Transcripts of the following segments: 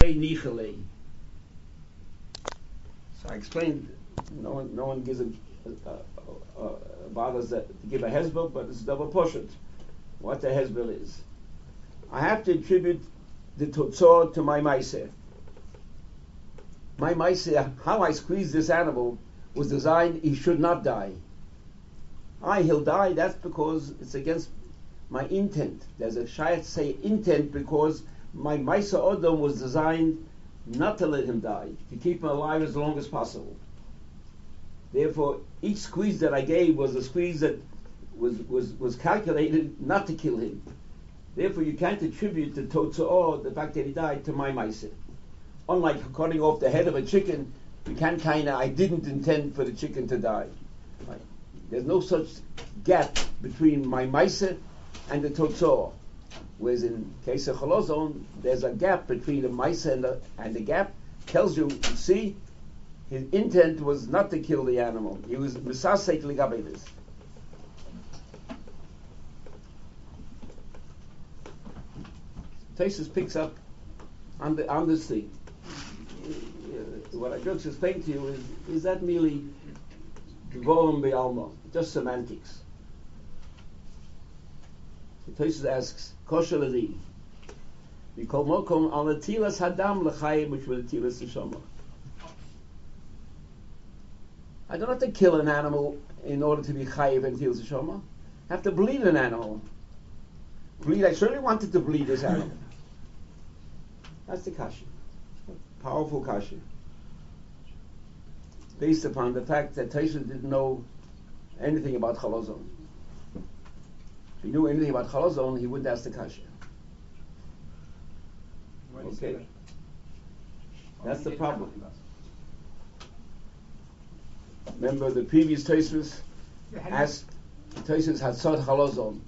nichele. So I explained. No one gives bothers to give a hezbollah, but it's double portion. What the hezbollah is, I have to attribute the totzor to my ma'aseh. My ma'aseh, how I squeezed this animal, was designed he should not die. He'll die. That's because it's against my intent. There's a shayat say intent because my ma'aseh Adam was designed not to let him die, to keep him alive as long as possible. Therefore, each squeeze that I gave was a squeeze that was calculated not to kill him. Therefore, you can't attribute the Totzo'or, the fact that he died, to my Maaseh. Unlike cutting off the head of a chicken, you can't I didn't intend for the chicken to die. Right? There's no such gap between my Maaseh and the Totzo'or. Whereas in case of Cholozon, there's a gap between the Maaseh and the gap tells you, see, his intent was not to kill the animal. He was misasek ligabelis. Taisus picks up on this thing. What I just explained to you is that merely Dvorim Be'alma, just semantics. So Taisus asks, Kosher Ladi, Mikol Mokom al Natilas Hadam L'chayim which will Natilas Neshama. I don't have to kill an animal in order to be chayiv and Natilas Neshama. I have to bleed an animal. I certainly wanted to bleed this animal. That's the kasha. Powerful kasha. Based upon the fact that Taisus didn't know anything about Cholozon. If he knew anything about Cholozon, he wouldn't ask the kasha. Okay. That's the problem. Remember the previous Taisus asked Taisus Hatzot Cholozon.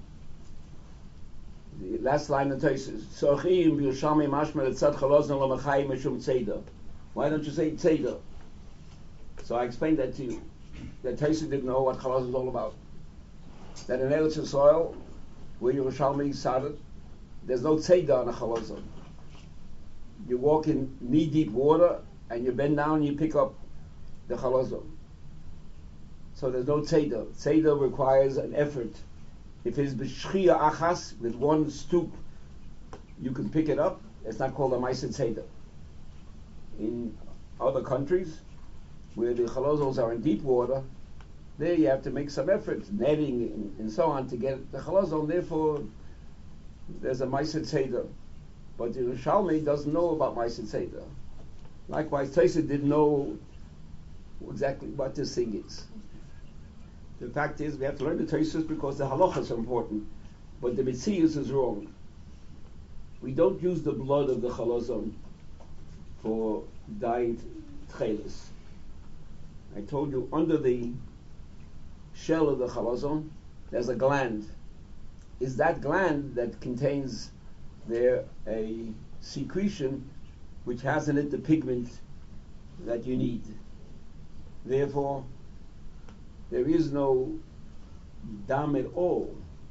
The last line of Taisus, Sochim b'Yerushalmi mashma letzad Cholozon lo mechayim mishum tzeder. Why don't you say tzeder? So I explained that to you. That Taisus didn't know what Cholozon is all about. That in Eretz Yisrael, where Yerushalmi started, there's no tzeder on a Cholozon. You walk in knee-deep water, and you bend down and you pick up the Cholozon. So there's no tzeder. Tzeder requires an effort. If it's b'shchia achas, with one stoop, you can pick it up. It's not called a ma'aseh tzeder. In other countries, where the chalozos are in deep water, there you have to make some effort, netting and so on, to get the chalozon. Therefore, there's a ma'aseh tzeder. But the Yerushalmi doesn't know about ma'aseh tzeder. Likewise, Taisus didn't know exactly what this thing is. The fact is, we have to learn the Taisus because the halacha is important, but the mitzias is wrong. We don't use the blood of the chalazon for dying tchelis. I told you, under the shell of the chalazon, there's a gland. Is that gland that contains there a secretion which has in it the pigment that you need. Therefore, there is no dam at all.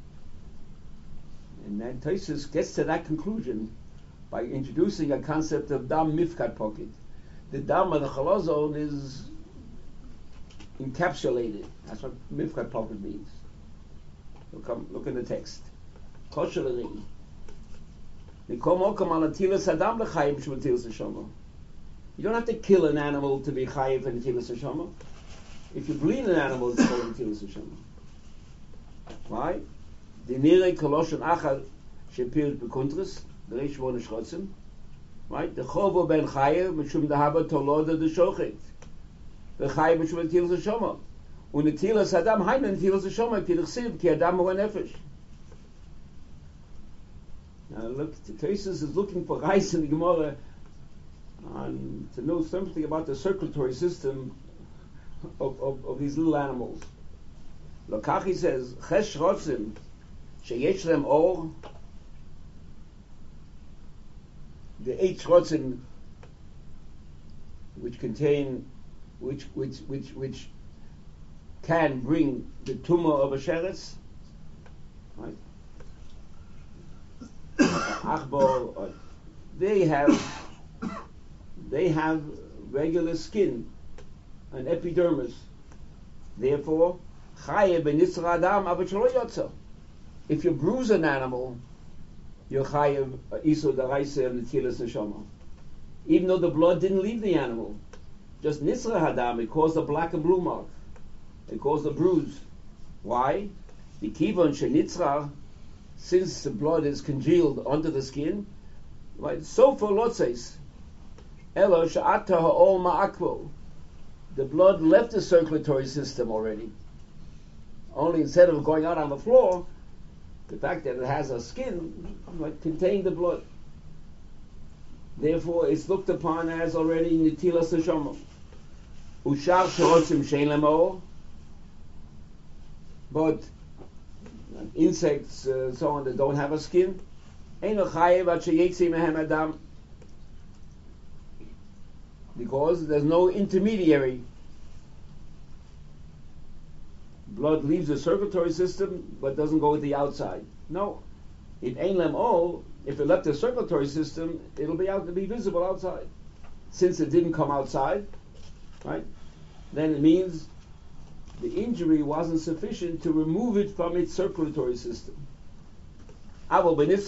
And then Taisus gets to that conclusion by introducing a concept of dam mifkat pocket. The dam of the chalazon is encapsulated. That's what mifkat pocket means. Look in the text. Kosher. You don't have to kill an animal to be chayiv and netilas neshama. If you bleed an animal, it's called netilas neshama. Why? Dinire koloshen achad shepir bekuntris reish von shchotzim. Right? The chovo ben chayiv mishum dahaba toloda de shochet. The chayiv mishum netilas neshama. Und netilas adam hayne netilas neshama kidchsiv ki adam hu nefesh. Now look, Taisus is looking for Reis in the Gemara to know something about the circulatory system of these little animals. Lokachi says, Chesh rotzim sheyesh lem or, the 8 rotzim which can bring the tumor of a sheretz, right? Achbor, they have they have regular skin, an epidermis. Therefore, chayev b'nitzra adam avat shelo yotza. If you bruise an animal, you're chayev isur daraisa and netilas neshama. Even though the blood didn't leave the animal, just nitzra hadam, it caused a black and blue mark. It caused a bruise. Why? The kivon shenitzra, since the blood is congealed under the skin, right? So for lotzes, elo sha'ata ha'ol ma'akvo, the blood left the circulatory system already. Only instead of going out on the floor, the fact that it has a skin might contain the blood. Therefore, it's looked upon as already netilas neshama. Ushar sherotzim shein lemo, but insects, so on, that don't have a skin, eino chayev ad sheyetzi mehem adam, because there's no intermediary. Blood leaves the circulatory system, but doesn't go to the outside. No, in ein lem all, if it left the circulatory system, it'll be visible outside. Since it didn't come outside, right? Then it means the injury wasn't sufficient to remove it from its circulatory system. Why?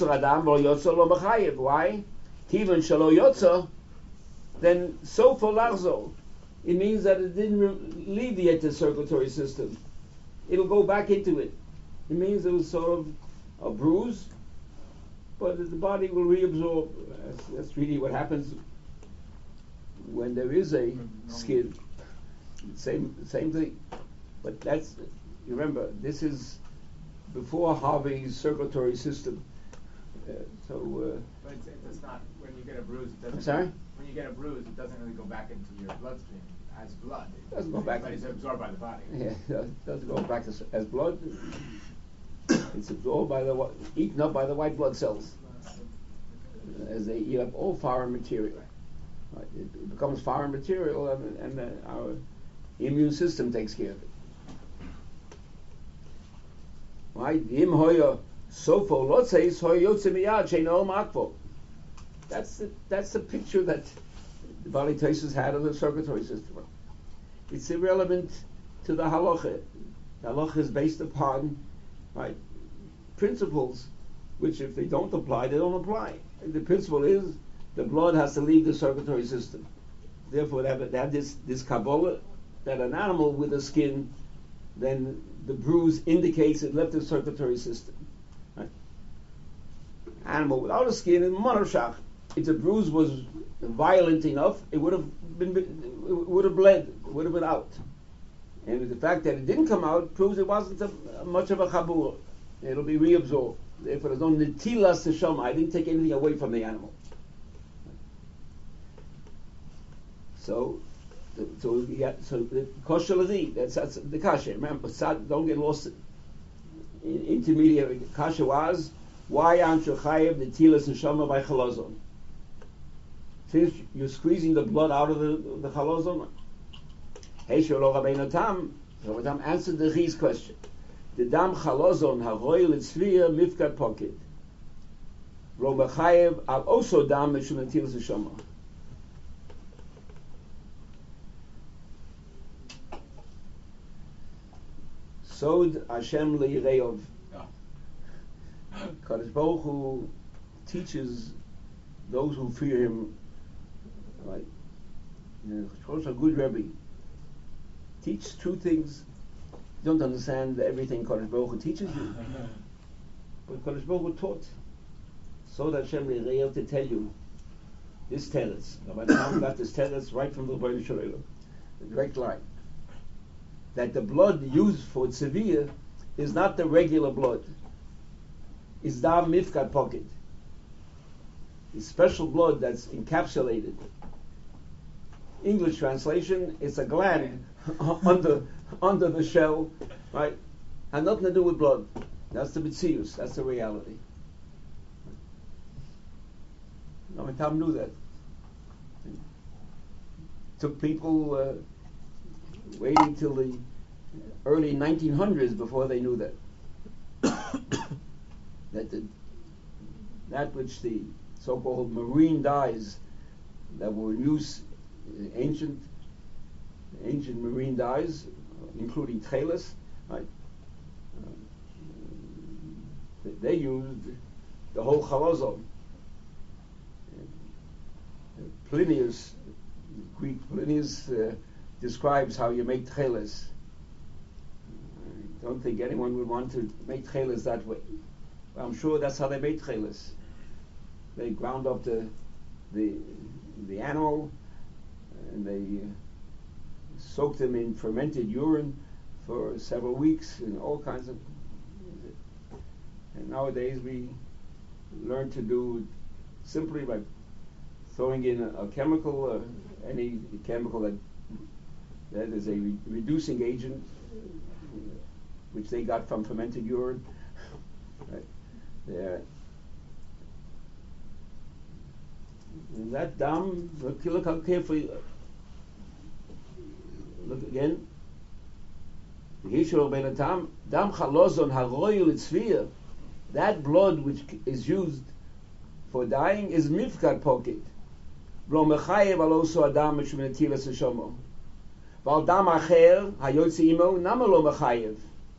Kivan shelo yotza, then so for larzo, it means that it didn't leave yet the circulatory system. It'll go back into it. It means it was sort of a bruise, but the body will reabsorb. That's really what happens when there is a skin. Same thing. But that's, you remember, this is before Harvey's circulatory system. But it's not, when you get a bruise, it doesn't. I'm sorry? When you get a bruise, it doesn't really go back into your bloodstream as blood. It doesn't go back. But it's absorbed by the body. Yeah, it doesn't go back as blood. It's absorbed by eaten up by the white blood cells. As they eat up all foreign material. Right? It becomes foreign material, and our immune system takes care of it. Right? Im hoya sofo lotzeis hoya yotze miyad sheino makvo. That's the picture that the Bali Taisus had of the circulatory system. It's irrelevant to the halacha. The halacha is based upon, right, principles which, if they don't apply, they don't apply. And the principle is the blood has to leave the circulatory system. Therefore, they have this kabbalah that an animal with a skin, then the bruise indicates it left the circulatory system. Right? Animal without a skin in monoshach. If the bruise was violent enough, it would have bled, it would have been out. And the fact that it didn't come out proves it wasn't much of a chabur. It'll be reabsorbed. Therefore, there's no netilas neshama. I didn't take anything away from the animal. So the kosher lazi, that's the kasha. Remember, don't get lost in intermediary. Kasha was, why aren't you chayev netilas neshama by chalazon? Since you're squeezing the blood out of the chalazon. Hey, Shelo Rabbeinu Tam. Rabbeinu Tam answered the Chi's question. The dam chalazon haroy litzvia mifkat pocket. Lo mechayev al also dam mishum netilas neshama. Sod Hashem le'ireov. Kadosh Baruch Hu teaches those who fear Him. Right? A good Rebbe. Teach two things. You don't understand everything Kadosh Baruch Hu teaches you. But Kadosh Baruch Hu taught. Sod Hashem le'ireov to tell you this teretz. Rabbi Tam got this teretz right from the Rebbeinu Shalom. The direct line. That the blood used for tziviyah is not the regular blood. It's dam mifkat pocket. It's special blood that's encapsulated. English translation, it's a gland under the shell, right? Had nothing to do with blood. That's the mitzius. That's the reality. No, Tom knew that. Took people waiting till the early 1900s before they knew that. That which the so-called marine dyes that were in use, ancient marine dyes, including tcheles, right? They used the whole chalazon. Plinius, Greek Plinius, describes how you make tcheles. I don't think anyone would want to make tcheles that way. But I'm sure that's how they made tcheles. They ground up the animal, and they soaked them in fermented urine for several weeks, and all kinds of. And nowadays we learn to do simply by throwing in a chemical, any chemical that is a reducing agent, which they got from fermented urine. Right? Yeah. And that dam, look how carefully. Look again. Dam chalozon haroy litzvir. That blood which is used for dyeing is mifkad pocket. Lo mechayev aloso adam mishmenetilas hashomo. Val dam acher hayotzi imo nama lo mechayev.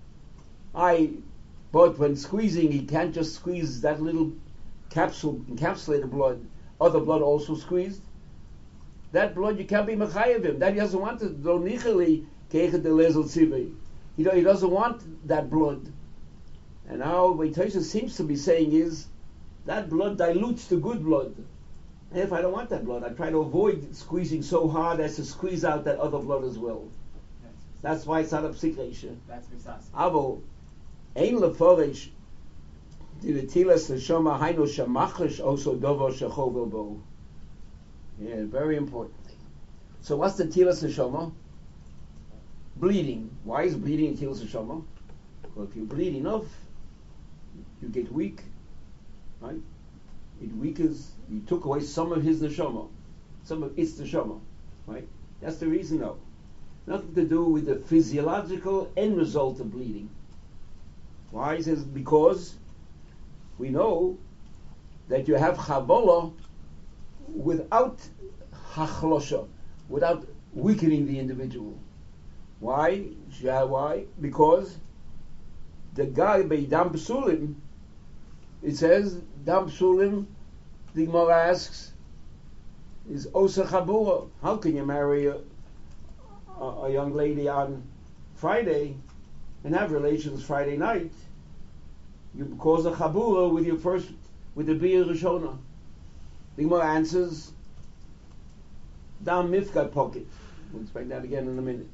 But when squeezing, he can't just squeeze that little capsule, encapsulated blood. Other blood also squeezed. That blood you can't be mechayev him. That he doesn't want it. Lo nicheli kechet de lezel tzivei. He doesn't want that blood. And now what Tosha seems to be saying is that blood dilutes the good blood. And if I don't want that blood, I try to avoid squeezing so hard as to squeeze out that other blood as well. That's why it's not a psik reisha. That's misas. Avo ein leforish di netilas neshama hainu shamachish also dovo shechovel bo. Yeah, very important. So what's the tilas neshama? Bleeding. Why is bleeding a tilas neshama? Well, if you bleed enough, you get weak, right? It weakens. You took away some of his neshama, some of its neshama, right? That's the reason, though. Nothing to do with the physiological end result of bleeding. Why? He says because we know that you have chabola without hachlosha, without weakening the individual. Why? Why? Because the guy by Dam Psulim, it says Dam Psulim, the Gemara asks, is Osa Chabura. How can you marry a young lady on Friday and have relations Friday night? You cause a Chabura with the Bia Rishona. The Gemara answers Dam Mifkat pocket. We'll explain that again in a minute.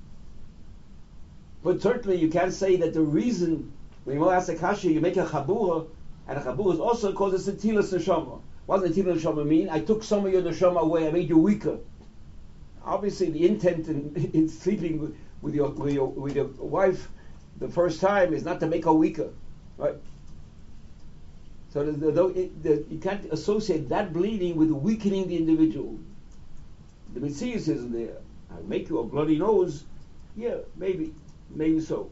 But certainly you can't say that the reason when you ask a kasha, you make a chabura, and a chabura is also because it's a tilas neshama. What does the tilas neshama mean? I took some of your neshama away, I made you weaker. Obviously the intent in sleeping with your wife the first time is not to make her weaker. Right? So you can't associate that bleeding with weakening the individual. The Metzius isn't there. I make you a bloody nose, yeah, maybe so.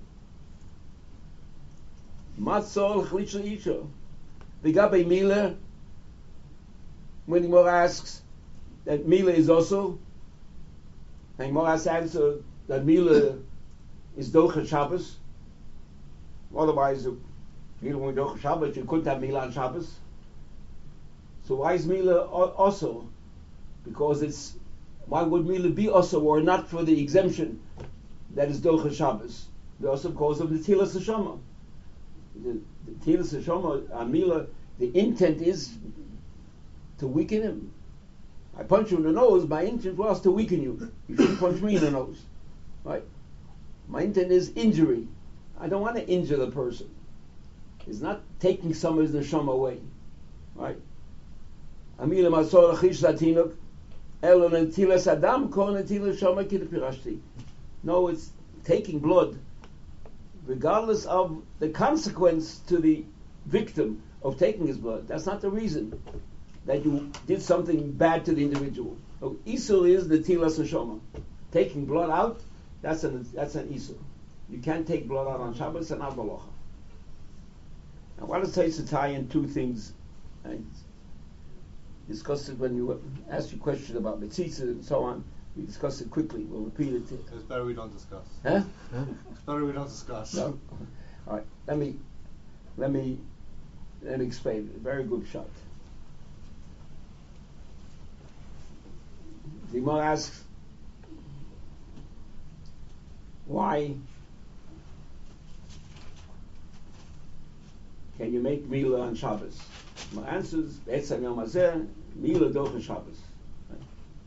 Matzol chlitzah isha. The Gabe Mila, when the Gemara asks that Mila is also, and Gemara answers that Mila is Docha Shabbos. Otherwise, Mila won't be Docha Shabbos, you couldn't have Mila on Shabbos. So why is Mila also? Because why would Mila be also or not for the exemption? That is Docha Shabbos. Also because of the Tilas Neshama. The Tilas Neshama, Amila, the intent is to weaken him. I punch you in the nose, my intent was to weaken you. You shouldn't punch me in the nose. Right? My intent is injury. I don't want to injure the person. It's not taking some of his Neshama away. Right? Amila Masor Achish Latinuk, Elon and Tilas Adam, Kon and Tilas Shama Kidapirashti. No, it's taking blood, regardless of the consequence to the victim of taking his blood. That's not the reason that you did something bad to the individual. So Isur is the Tilas Neshama. Taking blood out, that's an Isur. You can't take blood out on Shabbos and not Malacha. Now, what does Tosha tie in two things? Right? discussed it when you asked your question about Mitzitza and so on. We discussed it quickly. We'll repeat it. It's better we don't discuss. Huh? It's better we don't discuss. No. All right. Let me explain it. Very good shot. The Gemara asks, why can you make Mila on Shabbos? My answer is, Be'etzem Yom Hazeh, Mila Dochen Shabbos. Right?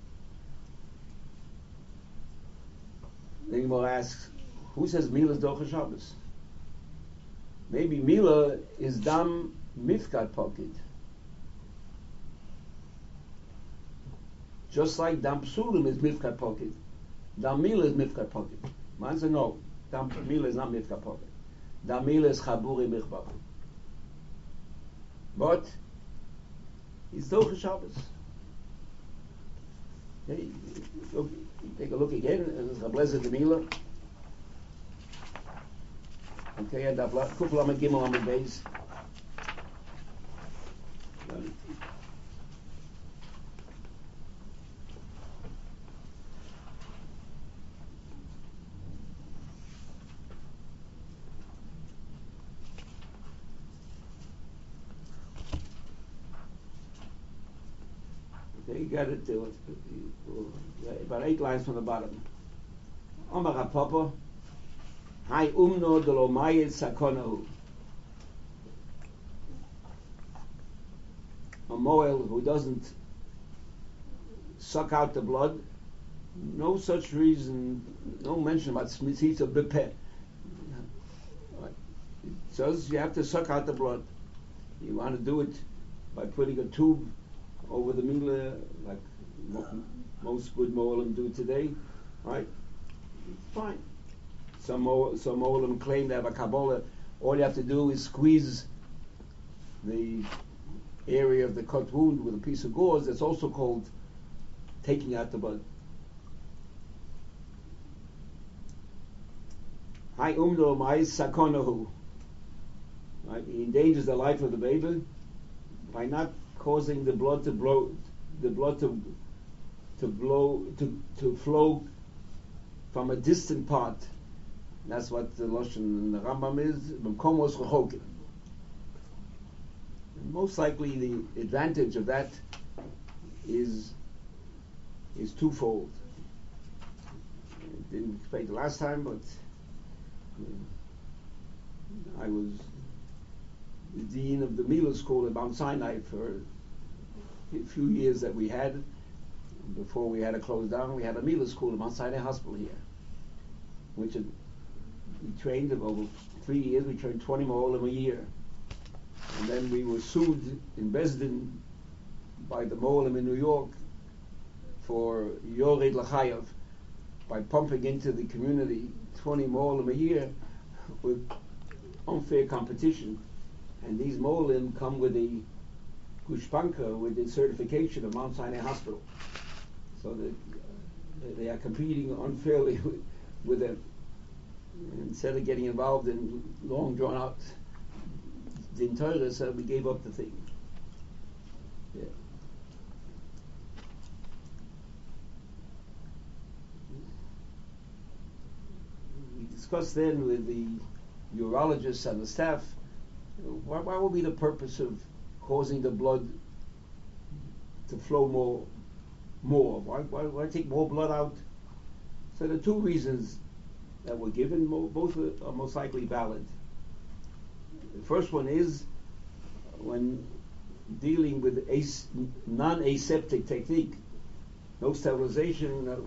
The Gemara asks, who says Mila is Dochen Shabbos? Maybe Mila is Dam Mifkat Pocket. Just like Dam Psulim is Mifkat Pocket, Dam Mila is Mifkat Pocket. My answer, no. Dam Mila is not Mifkat Pocket. Dam Mila is Chaburi Michbach. But it's Dochen Shabbos. Okay, look, take a look again. It's Chablezet de Mila. Okay, and Kufel Amid Gimel Amid Beis. Okay, you got it. About 8 lines from the bottom. Omar HaPapa. Hai umno de lo mayed sakonahu. A moel who doesn't suck out the blood, no such reason, no mention about smitzitza bepeh. It says you have to suck out the blood. You want to do it by putting a tube over the mila, like most good moelim do today, right? It's fine. Some Olam claim they have a Kabbalah. All you have to do is squeeze the area of the cut wound with a piece of gauze. That's also called taking out the blood. Hai umdo ma'is sakonahu. Right? He endangers the life of the baby by not causing the blood to flow from a distant part. That's what the Lashon in the Rambam is. B'mkomos rechokim. Most likely, the advantage of that is twofold. I didn't explain the last time, but I was the dean of the Mila School at Mount Sinai for a few years that we had. Before we had to close down, we had a Mila School at Mount Sinai Hospital here, which we trained over 3 years. We trained 20 Mo'olim a year. And then we were sued in Besdin by the Mo'olim in New York for Yored L'chayav, by pumping into the community 20 Mo'olim a year with unfair competition. And these Mo'olim come with the Gushpanka, with the certification of Mount Sinai Hospital. So that they are competing unfairly with them. Instead of getting involved in long drawn out Din Torah, so we gave up the thing. Yeah. We discussed then with the urologists and the staff, what would be the purpose of causing the blood to flow more? Why take more blood out? So there are two reasons that were given. Both are most likely valid. The first one is when dealing with non-aseptic technique, no sterilization,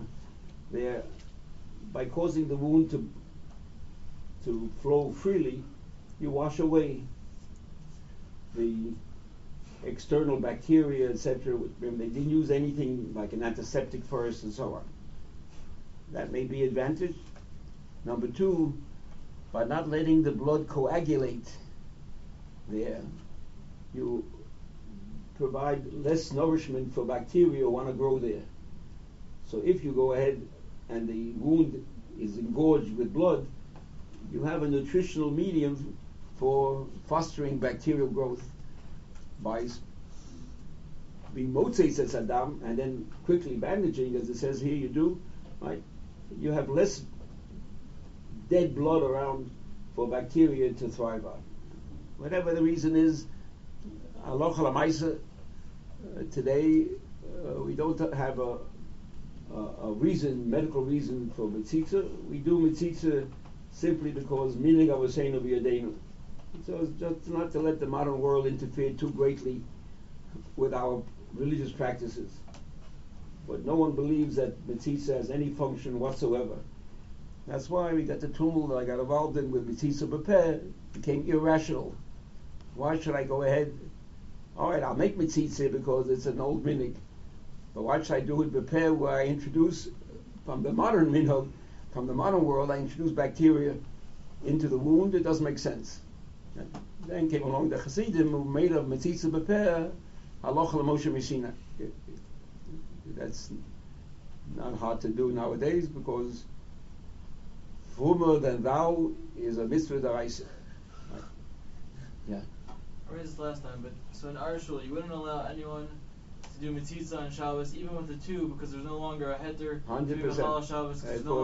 by causing the wound to flow freely, you wash away the external bacteria, etc. They didn't use anything like an antiseptic first and so on. That may be advantage. Number two, by not letting the blood coagulate there, you provide less nourishment for bacteria who want to grow there. So if you go ahead and the wound is engorged with blood, you have a nutritional medium for fostering bacterial growth by being motzes as Adam and then quickly bandaging, as it says here you do, right? You have less dead blood around for bacteria to thrive on. Whatever the reason is, halacha l'maisa, today we don't have a reason, medical reason for mitzitza. We do mitzitza simply because minig avoseinu v'yadeinu. So it's just not to let the modern world interfere too greatly with our religious practices. But no one believes that mitzitza has any function whatsoever. That's why we got the tumult that I got involved in with mitzitza b'peh, became irrational. Why should I go ahead? All right, I'll make mitzitza because it's an old minig. But why should I do it b'peh, where I introduce from the modern minhag, from the modern world, I introduce bacteria into the wound? It doesn't make sense. And then came along the Hasidim who made of mitzitza b'peh halacha l'Moshe Mishina. That's not hard to do nowadays because frumer than thou is a mitzvah d'oraisa. Right. Yeah. I raised this last time, but so in our shul, you wouldn't allow anyone to do mitzitza on Shabbos, even with the two, because there's no longer a heter to do Mechala Shabbos.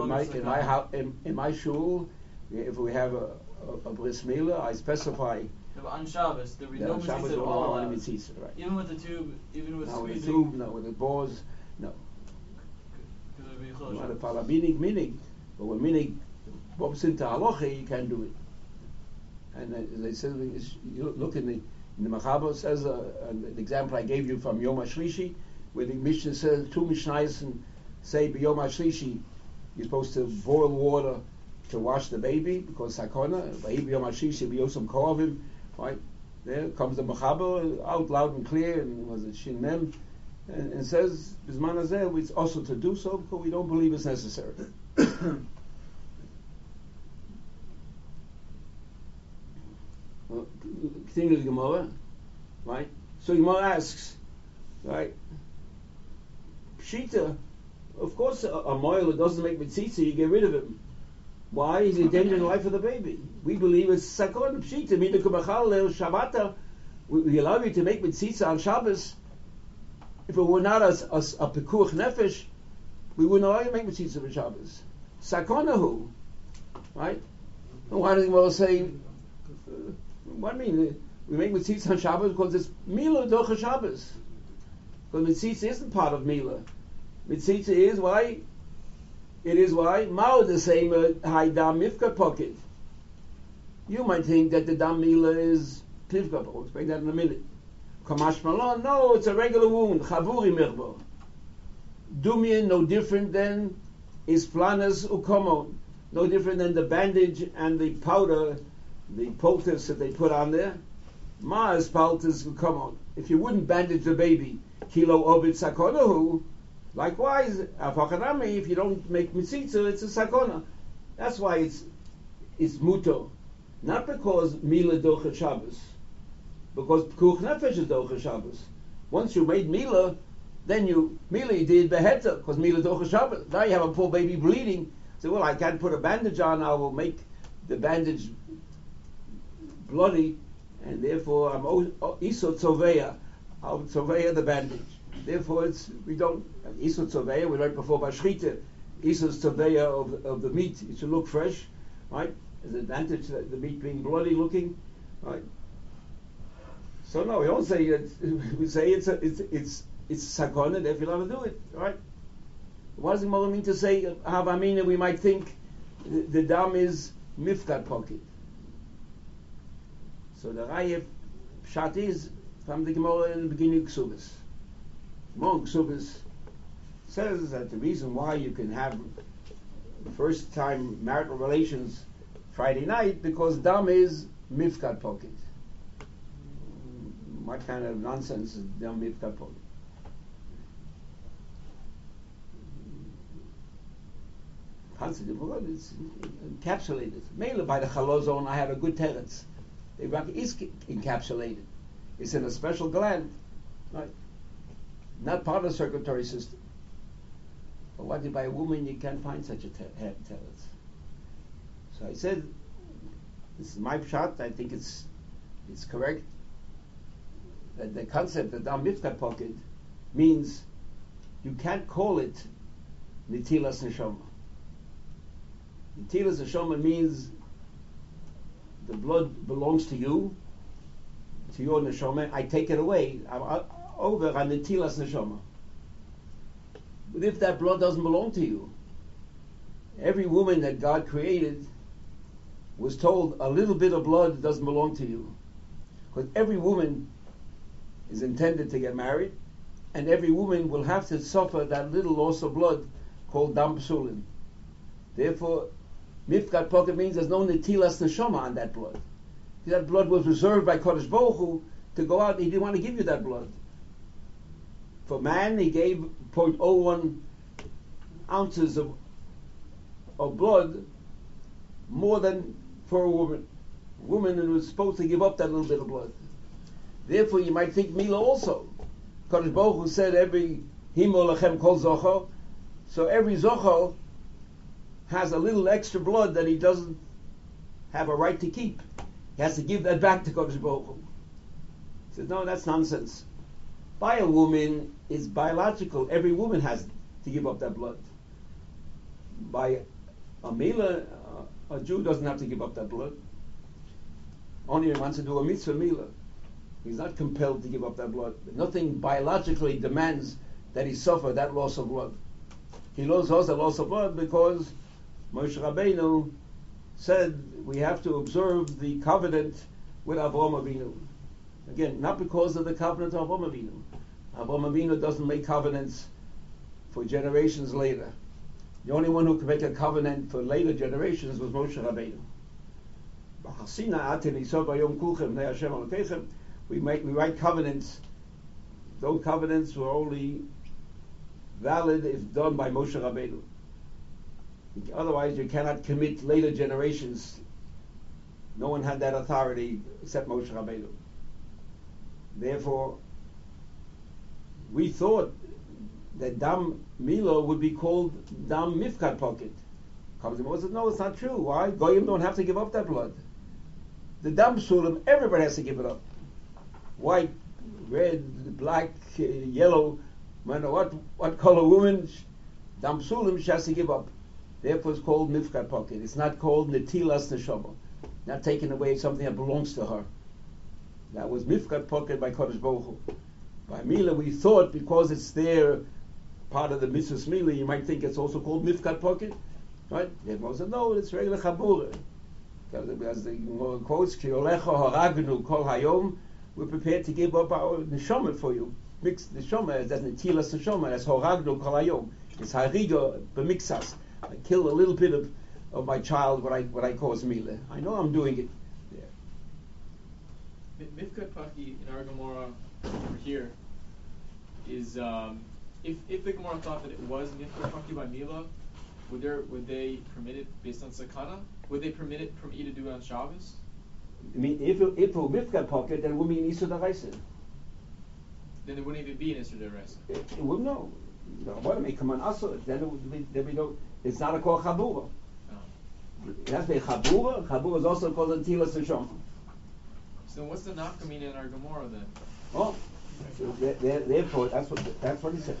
In my shul, if we have a bris milah, I specify. No, but on Shabbos, there would be no mitzitza at all. Right. Even with the tube, even with squeezing. With the tube, no, with the balls, no. Because it would be You Chol want to Shabbos. follow minig, but when minig bumps into halacha, you can't do it. And as they said, you look in the Mechaber says an example I gave you from Yom HaShlishi, where the Mishnah says two Mishnayos and say Yom HaShlishi you're supposed to boil water to wash the baby because sakona. Yom HaShlishi b'yosam koavim, right? There comes the Mechaber out loud and clear, and was it Shin Mem, and says Bisman Hazeh it's also to do so because we don't believe it's necessary. Continue the Gemara, right? So Gemara asks, right? Pshita, of course, a moil that doesn't make mitzitza, you get rid of him. Why? He's endangering the life of the baby. We believe it's sakon pshita. Mina kumachal leil shabbata. We allow you to make mitzitza on Shabbos. If it were not a pekuach nefesh, we wouldn't allow you to make mitzitza on Shabbos. Sakonahu, right? And why does the Gemara say? What do you mean? We make mitzitza on Shabbos because it's Mila Docha Shabbos. Because mitzitza isn't part of Mila. Mitzitza is why? It is why? Mao the same high dam mifka pocket. You might think that the dam Mila is Plivka. We'll explain that in a minute. Kamash Malon, no, it's a regular wound. Chavuri mirbo. Dumian, no different than Isplanas Ukomon. No different than the bandage and the powder, the poultice that they put on there. Ma'as poultice will come on. If you wouldn't bandage the baby, kilo ovid sakonahu, likewise, afakadami, if you don't make mitzitza, it's a sakona. That's why it's muto. Not because mila docha Shabbos. Because pekuch nefesh is docha Shabbos. Once you made mila, then you did beheta, because mila docha Shabbos. Now you have a poor baby bleeding. So, well, I can't put a bandage on, I will make the bandage bloody, and therefore I'm isot tzoveya. I'll tzoveya the bandage. Therefore, we don't isot tzoveya. We learned before by shchita. Isot tzoveya of the meat. It should look fresh, right? There's an advantage that the meat being bloody looking, right? So no, we don't say it. We say it's sakona. Therefore, you'll have to do it, right? What does the Gemara mean to say havamina? We might think the dam is mifkat pocket. So the Rayef Pshat is from the Gemara in the beginning of Ksubis. Gemara Ksubis says that the reason why you can have the first time marital relations Friday night because dam is mifkat pocket. What kind of nonsense is dam mifkat pocket? It's encapsulated. Mainly by the chalozon, I have a good teretz. The Iraq is encapsulated. It's in a special gland, right? Not part of the circulatory system. But what if by a woman you can't find such a teretz? So I said, this is my pshat. I think it's correct that the concept that dam mifkat pocket means you can't call it Netilas Neshama. Netilas Neshama means the blood belongs to you, to your Neshama. I take it away. I'm over on Netilas Neshama. But if that blood doesn't belong to you, every woman that God created was told a little bit of blood doesn't belong to you. Because every woman is intended to get married, and every woman will have to suffer that little loss of blood called dam psulim. Therefore, mifkat pocket means there's no netilas neshama on that blood. That blood was reserved by Kodesh Baruch Hu to go out. He didn't want to give you that blood. For man, he gave 0.01 ounces of blood, more than for a woman. A woman was supposed to give up that little bit of blood. Therefore, you might think Mila also. Kodesh Baruch Hu said every himo lachem kol zocho. So every zocho has a little extra blood that he doesn't have a right to keep. He has to give that back to Kodesh Baruch Hu. He says, no, that's nonsense. By a woman, it's biological. Every woman has to give up that blood. By a Mila, a Jew doesn't have to give up that blood. Only he wants to do a mitzvah Mila. He's not compelled to give up that blood. Nothing biologically demands that he suffer that loss of blood. He lost that loss of blood because Moshe Rabbeinu said we have to observe the covenant with Avraham Avinu. Again, not because of the covenant of Avraham Avinu. Avraham Avinu doesn't make covenants for generations later. The only one who could make a covenant for later generations was Moshe Rabbeinu. We write covenants. Those covenants were only valid if done by Moshe Rabbeinu. Otherwise, you cannot commit later generations. No one had that authority except Moshe Rabbeinu. Therefore, we thought that Dam Milo would be called Dam Mifkat Pocket. Moses said, no, it's not true. Why? Goyim don't have to give up that blood. The Dam Sulam, everybody has to give it up. White, red, black, yellow, no matter what color woman, Dam Sulam she has to give up. Therefore it's called Mifkat Pocket. It's not called Netilas Neshama. Not taking away something that belongs to her. That was Mifkat Pocket by Kodesh Baruch Hu. By Mila we thought because it's there, part of the Mitzvah Mila, you might think it's also called Mifkat Pocket. Right? Everyone said, no, it's regular Chabura. As the quotes, Kiolecha haragnu kol hayom, we're prepared to give up our neshama for you. Mixed neshama, that's netilas neshama, that's haragnu kol hayom. It's hariga b'mixas. I kill a little bit of my child, what I cause mila. I know I'm doing it. Yeah. Mifkat Paki in our Gemara over here is if the Gemara thought that it was Mifkat Paki by Mila, would they permit it based on Sakana? Would they permit it from E to do it on Shabbos? I mean, if it were Mifkat Pocket, then it would be an Isur D'Oraisa. Then it wouldn't even be an Isur D'Oraisa. It wouldn't know. No, what may come on Asur? Then it would there'd be no. It's not a called Chabura. Oh. It has to be Chabura. Chabura is also called a Netilas Neshama. So then what's the nafkamina in our Gemara then? Oh, so therefore that's what he said.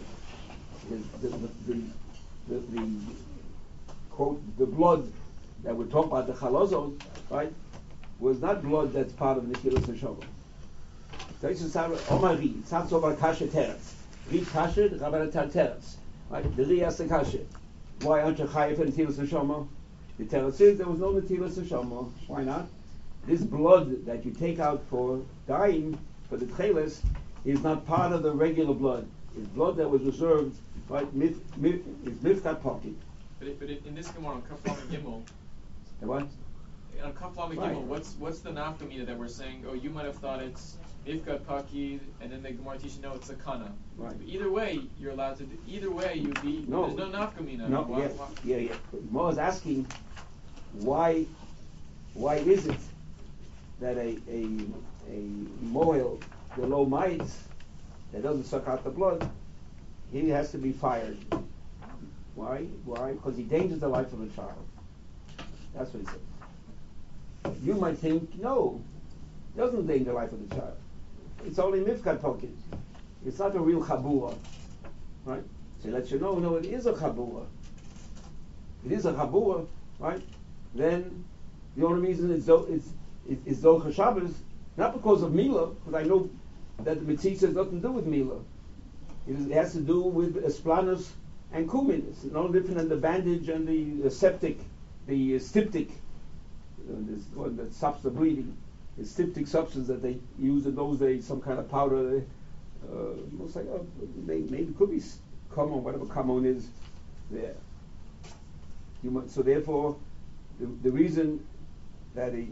The quote, the blood that we talk about, the chalazon, right, was not blood that's part of the Netilas Neshama. So it's just Omari, it's not so about kasher teretz. Read kasher, Rabban teretz. Right, the Ri asked the kasher. Why aren't you chayav for Netilas Neshama? The teretz says there was no Netilas Neshama. Why not? This blood that you take out for dying, for the tcheles, is not part of the regular blood. It's blood that was reserved, right, is mifkat pocket. But in this Gemara on Kaf and Gimel, The what? on Kaf and Right. Gimel, what's the nafkamina that we're saying? Oh, you might have thought it's Mifkat Paki, and then the Gemara teaches no, it's Sakana. Right. But either way, you're allowed to. Either way, you'd be. No. There's no nafkamina. No, Why- yeah, why- yeah. Mo is asking, why is it that a moil, the low mites, that doesn't suck out the blood, he has to be fired. Why? Because he endangers the life of a child. That's what he says. You might think, no, it doesn't endanger the life of the child. It's only mifkat pocket. It's not a real chabura, right? So let you know, no, it is a chabura. It is a chabura, right? Then the only reason it's Zocher Shabbos, not because of Mila, because I know that the Mitzvah has nothing to do with Mila. It has to do with Esplanus and Kumin. It's no different than the bandage and the septic, the styptic, this one that stops the bleeding. The styptic substance that they use in those days, some kind of powder. Most like, maybe it could be common, whatever common is there. So therefore, the reason that the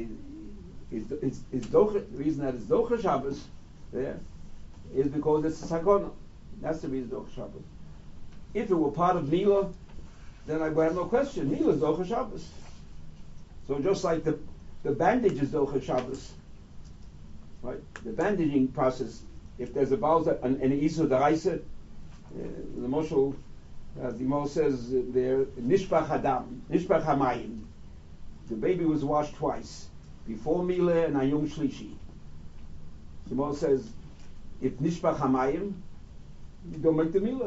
reason that it's Docha Shabbos there is because it's a Sakona. That's the reason Docha Shabbos. If it were part of Mila, then I would have no question. Mila is Docha Shabbos. So just like the bandage is Docha Shabbos, right? The bandaging process. If there's a balza and Isu Daraisa, the Moshul, as the Mo says there, Nishbach Hadam, Nishbach Hamayim. The baby was washed twice, before Mila and Ayum Shlishi. The Mo says, if Nishbach Hamayim, you don't make the Mila.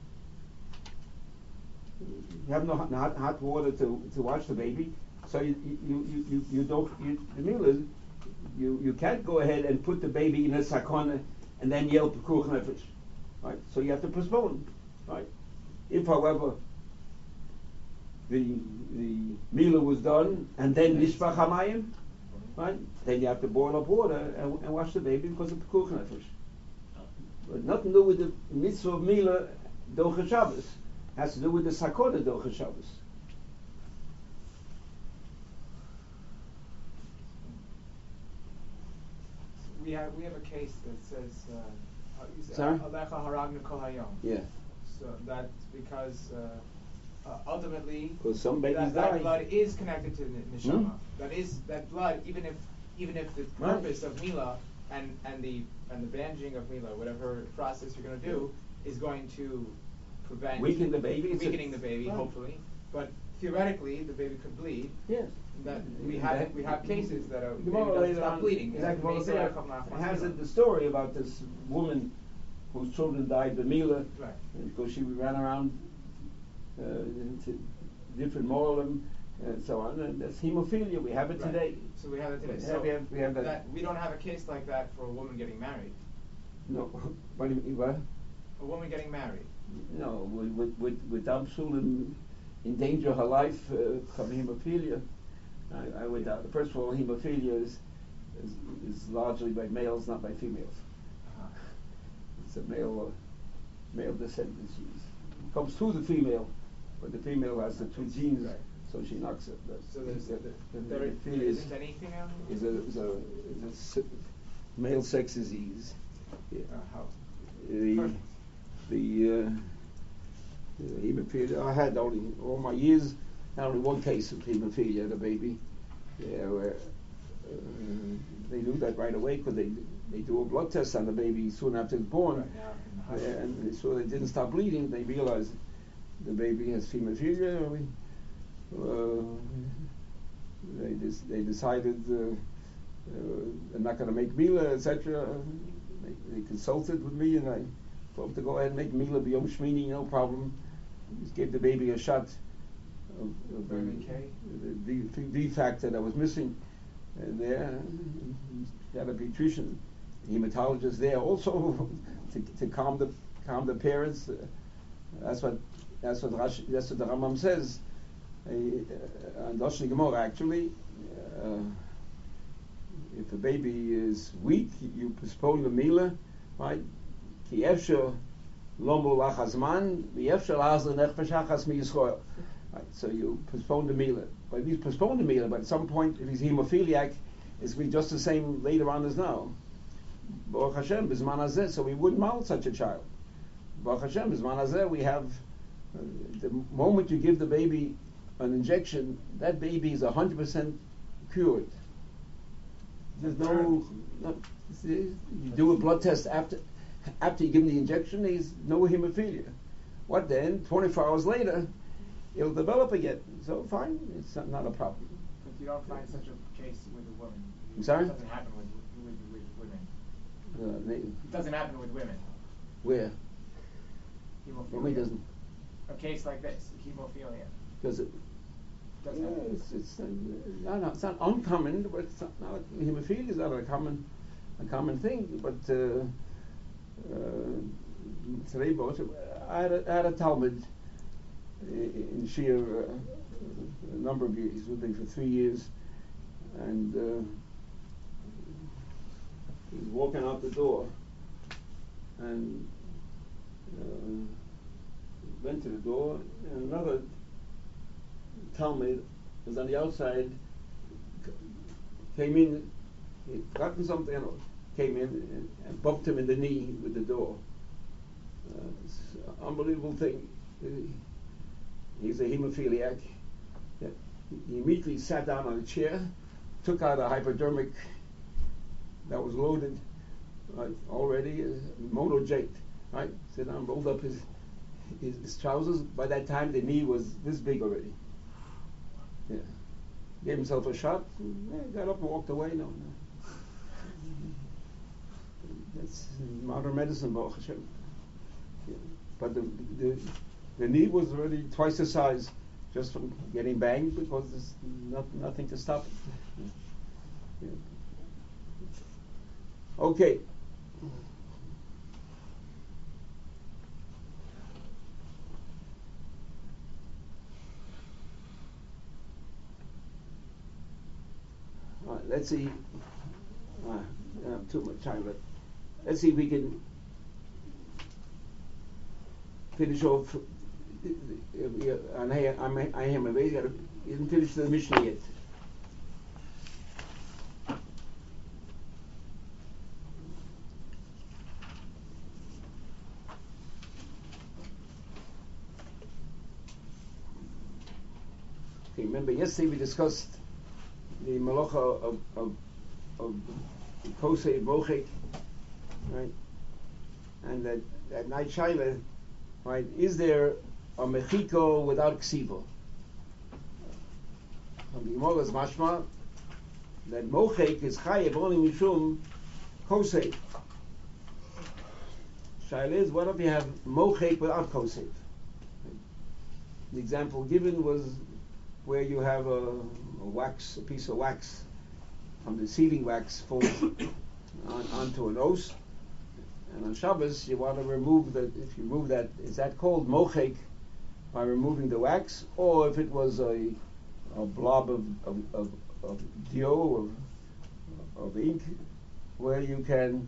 You have no hot water to wash the baby, so you don't. The Mila is, you can't go ahead and put the baby in a sakona and then yell Pekuch Nefesh, right? So you have to postpone, right? If, however, the Mila was done and then Nishbach Hamayim, right? Then you have to boil up water and wash the baby because of Pekuch Nefesh. But nothing to do with the mitzvah of Mila Docha Shabbos. Has to do with the Sakona Docha Shabbos. We have a case that says Sorry? Alecha Haragnu Kol Hayom. Yeah. So that's because ultimately Because some babies that die. blood is connected to the neshama. Hmm? That blood, even if the purpose of Mila and the bandaging of Mila, whatever process you're going to do, is going to prevent Weakening the baby. weakening the baby, Right. hopefully. But theoretically, the baby could bleed. Yes. That we have cases that a baby Gemara doesn't later stop on, bleeding. exactly what It was may there. still come after It has Mila. the story about this woman whose children died by Mila, Right. because she ran around to different moralim and so on, and that's hemophilia. We have it Right. today. So we have it today. Yeah, So we have that. we don't have a case like that for a woman getting married. No, what do you mean? What? A woman getting married. No, with Absalom in danger of her life from hemophilia. I would doubt. First of all, hemophilia is largely by males, not by females. Uh-huh. It's a male descent disease. It comes through the female, but the female has the two genes, Right. so she knocks it. So there's the there hemophilia isn't any female. is a male sex disease. Yeah. How? The hemophilia. I had only all my years, only one case of hemophilia in a baby. Yeah, where they knew that right away because they do a blood test on the baby soon after it's born, Right now in the hospital. and they saw they didn't stop bleeding. They realized the baby has hemophilia. They decided they're not going to make Mila, etc. They consulted with me, and I told them to go ahead and make Mila B'Yom Shmini, no problem. Just gave the baby a shot of Vitamin K? the defect that I was missing there. Got a pediatrician, hematologist there also to calm the parents. That's what the Rambam says. On Doshni Gemara, actually, if the baby is weak, you postpone the Mila, right? Ki efshar lomu lachazman, v'efshar lazar nech v'shachas mi Yisrael. Right, so you postpone the Mila. But if you postpone the Mila, but at some point, if he's hemophiliac, it's going to be just the same later on as now. Baruch Hashem, b'zman hazeh, so we wouldn't mount such a child. Baruch Hashem, b'zman hazeh, we have, the moment you give the baby an injection, that baby is 100% cured. There's no you do a blood test after you give him the injection, there's no hemophilia. What then? 24 hours later, it'll develop again. So fine, it's not a problem. But you don't find such a case with a woman. I'm sorry? It doesn't happen with women. It doesn't happen with women. Where? Hemophilia. Normally doesn't. A case like this, hemophilia. Does it? Doesn't Yeah, it? it's not uncommon, but it's not, hemophilia is not a common thing. But today, both I had a Talmud in Shir a number of years. He's with me for 3 years, and he was walking out the door, and went to the door, and another Talmud was on the outside, came in, he'd gotten something, came in and bumped him in the knee with the door. It's an unbelievable thing. He's a hemophiliac. Yeah. He immediately sat down on a chair, took out a hypodermic that was loaded, right, already, monoject, right, sat down, rolled up his trousers. By that time, the knee was this big already. Yeah. Gave himself a shot, got up and walked away. No. That's modern medicine, Baruch Hashem. Yeah. But the knee was already twice the size just from getting banged because there's nothing to stop it. Yeah. Okay. All right, let's see. I don't have too much time, but let's see if we can finish off. I am away. He didn't finish the Mishnah yet. Okay, remember yesterday we discussed the malacha of kosei mochek, right? And that night shaila, right? Is there a mechiko without ksiva? From the Gemara's mashma that mochek is chayev only mishum kosei. Shaila is, what if you have mochek without kosei? The example given was where you have a piece of wax from the sealing wax falls onto an os, and on Shabbos you want to remove that. If you remove that, is that called mochek by removing the wax, or if it was a blob of dio of ink, where you can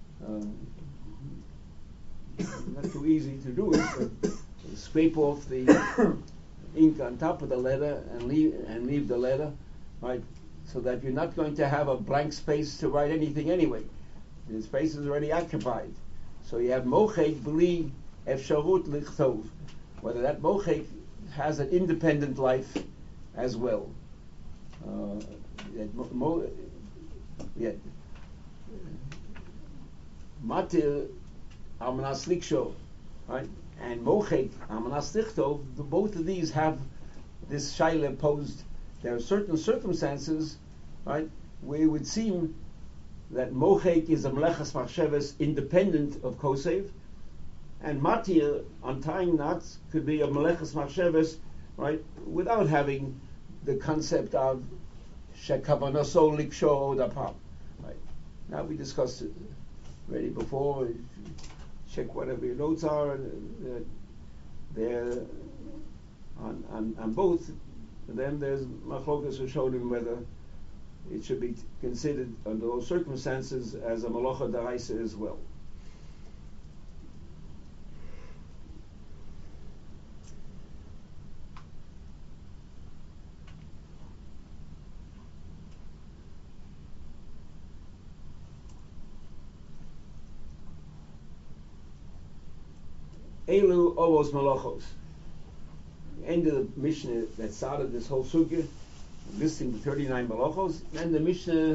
not too easy to do it, but scrape off the ink on top of the letter and leave the letter, right? So that you're not going to have a blank space to write anything anyway. The space is already occupied. So you have mochek b'li efsharut lichtov, whether that mochek has an independent life as well. Matir almanas liksho, right? And mochek almanas lichtov. Both of these have this shaila posed. There are certain circumstances, right, where it would seem that mochek is a melechas machshavas independent of kosev, and matir, untying knots, could be a melechas machshavas, right, without having the concept of shekavanaso liksho dapam. Right. Now we discussed it already before. Check whatever your notes are. They're on both. And then there's machlokas Rishonim whether it should be considered under those circumstances as a malacha daraisa as well. Elu ovos malachos. End of the Mishnah that started this whole sugya, listing the 39 malachos, and the Mishnah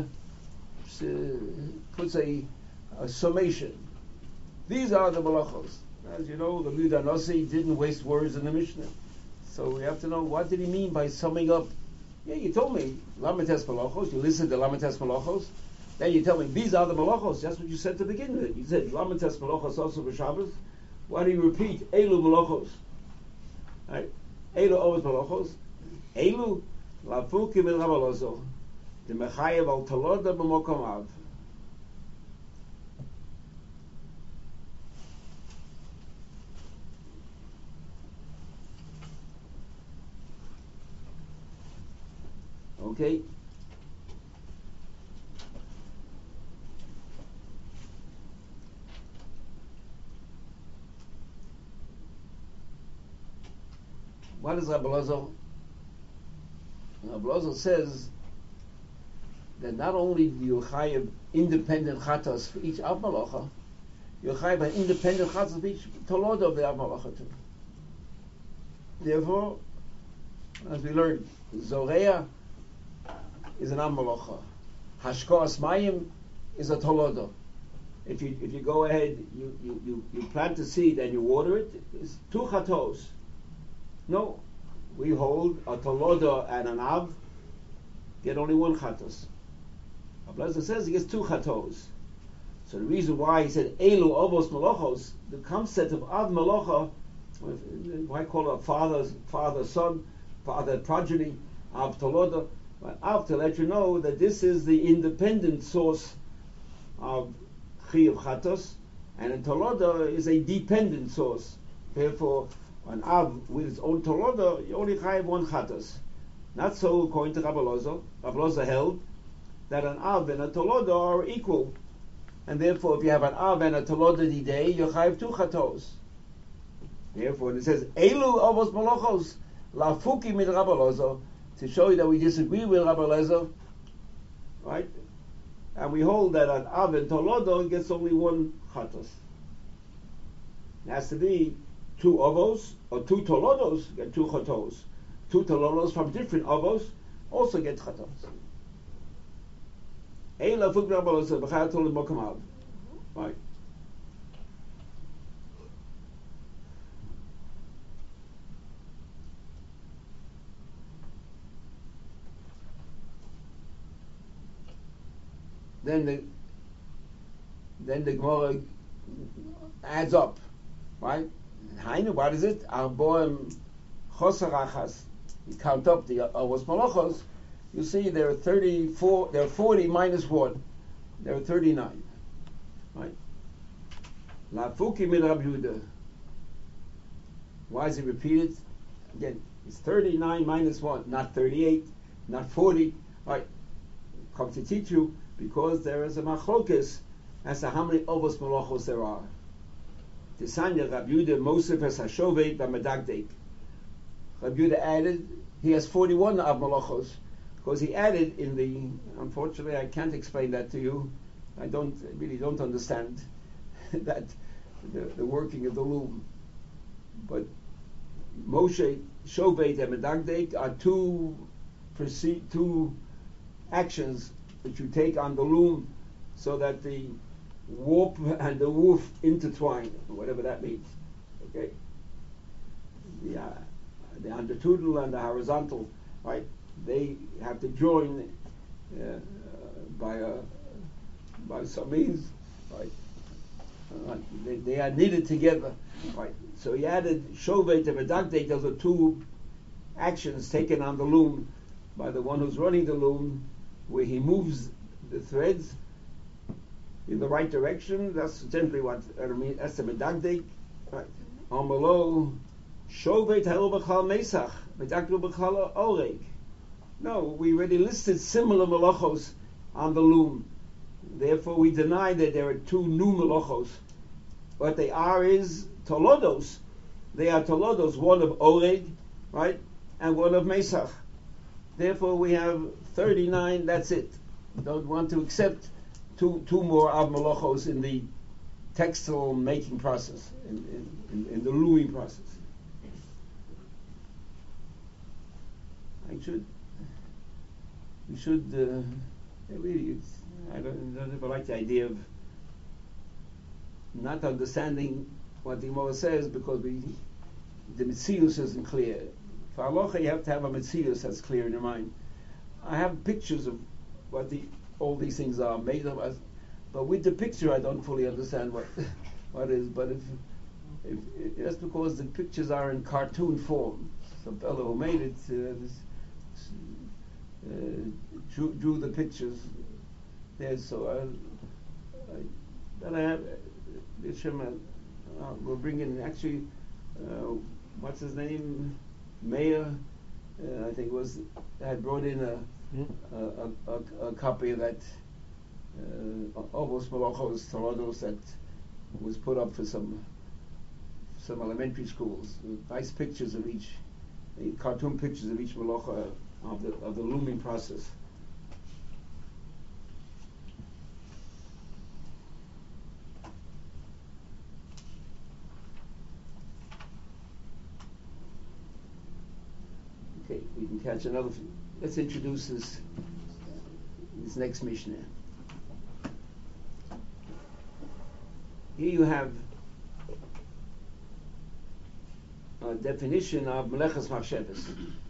puts a summation. These are the malachos. As you know, the Yehuda Nasi didn't waste words in the Mishnah. So we have to know, what did he mean by summing up? Yeah, you told me, Lamates malachos, you listed the Lamates malachos, Then you tell me these are the malachos. That's what you said to begin with. You said lamites malachos also b'Shabbos. Why do you repeat elu malachos? Right? Elu always malachos. Elu lafuki min rabalozo. The mechayev al taloda b'mokom av. Okay. What is Rabbi Lozo? Rabbi Lozo says that not only do you chayav independent chatas for each av malacha, you chayav an independent chatas for each tolod of the av malacha too. Therefore, as we learned, Zoreya is an av malacha. Hashkoas mayim is a tolodo. If you go ahead, you plant a seed and you water it, it's 2 chatos. No, we hold a toloda and an av get only 1 chatos. Ablaza says he gets 2 chatos. So the reason why he said elu ovos malachos, the concept of av malacha, why call it father son, father progeny, av toloda, but av to let you know that this is the independent source of chiyuv chatos, and a toloda is a dependent source. Therefore, an av with its own toloda, you only chayav 1 chatos. Not so according to Rabbi Lozo. Rabbi Lozo held that an av and a toloda are equal, and therefore, if you have an av and a toloda day, you chayav 2 chatos. Therefore, when it says elu avos malachos lafuki mit Rabbi Lozo, to show you that we disagree with Rabbi Lozo, right? And we hold that an av and toloda gets only 1 chatos. It has to be 2 avos or 2 tolodos get 2 chatos. 2 tolodos from different avos also get chatos. Right. Then the Gemara adds up, right? Hainu, what is it? Arboim chosarachas. You count up the avos malachos. You see there are 34. There are 40 minus 1. There are 39. Right? Lafuki min Rabbi Yehuda. Why is it repeated? Again, it's 39 minus 1, not 38, not 40. Right? Come to teach you because there is a machlokes as to how many avos malachos there are. Tisanya Rabbi Yehuda Mosef as Hashovet b'Medagdek. Rabbi Yehuda added, he has 41 av malachos because he added in the. Unfortunately, I can't explain that to you. I really don't understand that the working of the loom. But Moshe, Shovet, and Medagdek are two actions that you take on the loom so that the warp and the woof intertwine, whatever that means. Okay, the longitudinal and the horizontal, right? They have to join by some means, right? They are knitted together, right? So he added Shovet and Medagdek. Those are 2 actions taken on the loom by the one who's running the loom, where he moves the threads in the right direction. That's generally what that's the Medagdek, right? On below, Shovet ha'el b'chal mesach, Medagdek b'chal oreg. No, we already listed similar malachos on the loom. Therefore, we deny that there are 2 new malachos. What they are is tolodos. They are tolodos, one of oreg, right, and one of mesach. Therefore, we have 39. That's it. Don't want to accept two more av malachos in the textile making process, in the looming process. We should really. I don't ever like the idea of not understanding what the Gemara says because the Metzius isn't clear. For halacha, you have to have a Metzius that's clear in your mind. I have pictures of what the all these things are made of us. But with the picture, I don't fully understand what is. But if that's because the pictures are in cartoon form. Some fellow who made it drew the pictures there. So then I have we'll bring in actually what's his name, Mayer, I think had brought in a copy of that almost Malachos Torodos that was put up for some elementary schools. Nice pictures of each, cartoon pictures of each Malacha of the looming process. Okay, we can catch another. Let's introduce this next Mishnah. Here you have a definition of Meleches Machshavos.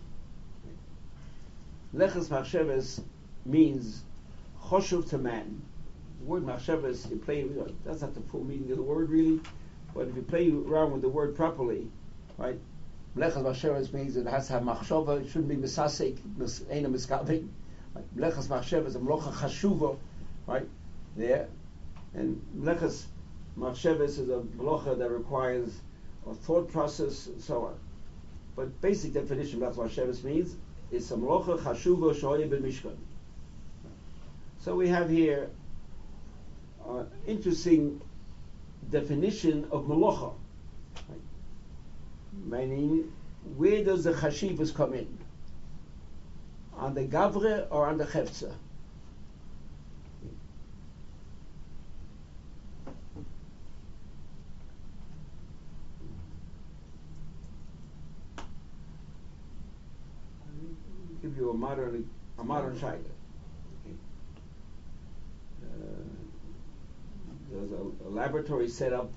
Meleches Machshavos means choshuv to man. The word Machshavos, you play, that's not the full meaning of the word really, but if you play around with the word properly, right? Meleches Machshavos means it has to have machshava. It shouldn't be misasek, ain't miskaving. Meleches Machshavos, a mlocha chashuva, right? There, and Meleches Machshavos is a mlocha that requires a thought process and so on. But basic definition of Meleches Machshavos means it's a mlocha chashuva shoya ben mishkan. So we have here an interesting definition of mlocha. Right? Meaning, where does the chashivas come in? On the gavre or on the chefza? I'll give you a modern shaila. Okay. There's a laboratory set up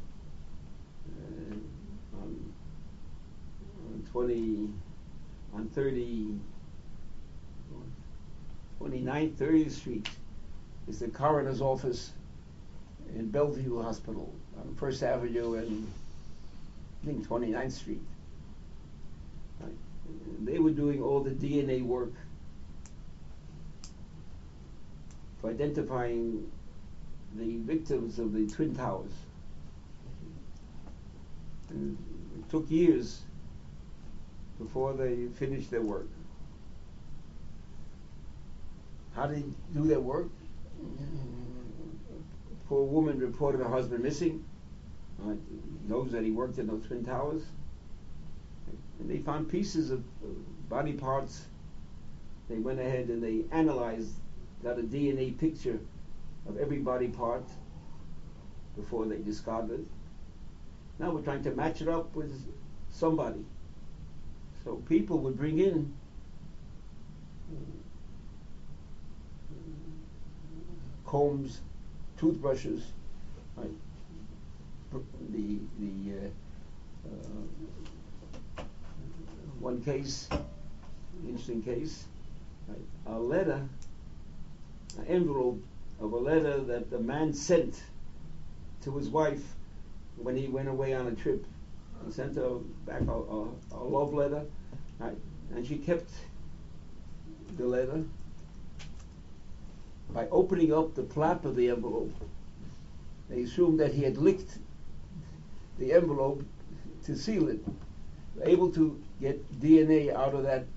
on 29th, 30th Street is the coroner's office in Bellevue Hospital on 1st Avenue and I think 29th Street. Right. They were doing all the DNA work for identifying the victims of the Twin Towers. And it took years before they finished their work. How did they do their work? A poor woman reported her husband missing. Knows that he worked in those Twin Towers. And they found pieces of body parts. They went ahead and they analyzed, got a DNA picture of every body part before they discarded it. Now we're trying to match it up with somebody. So people would bring in combs, toothbrushes, right? One case, interesting case, right? A letter, an envelope of a letter that the man sent to his wife when he went away on a trip. He sent her back a love letter, right? And she kept the letter. By opening up the flap of the envelope, they assumed that he had licked the envelope to seal it. They were able to get DNA out of that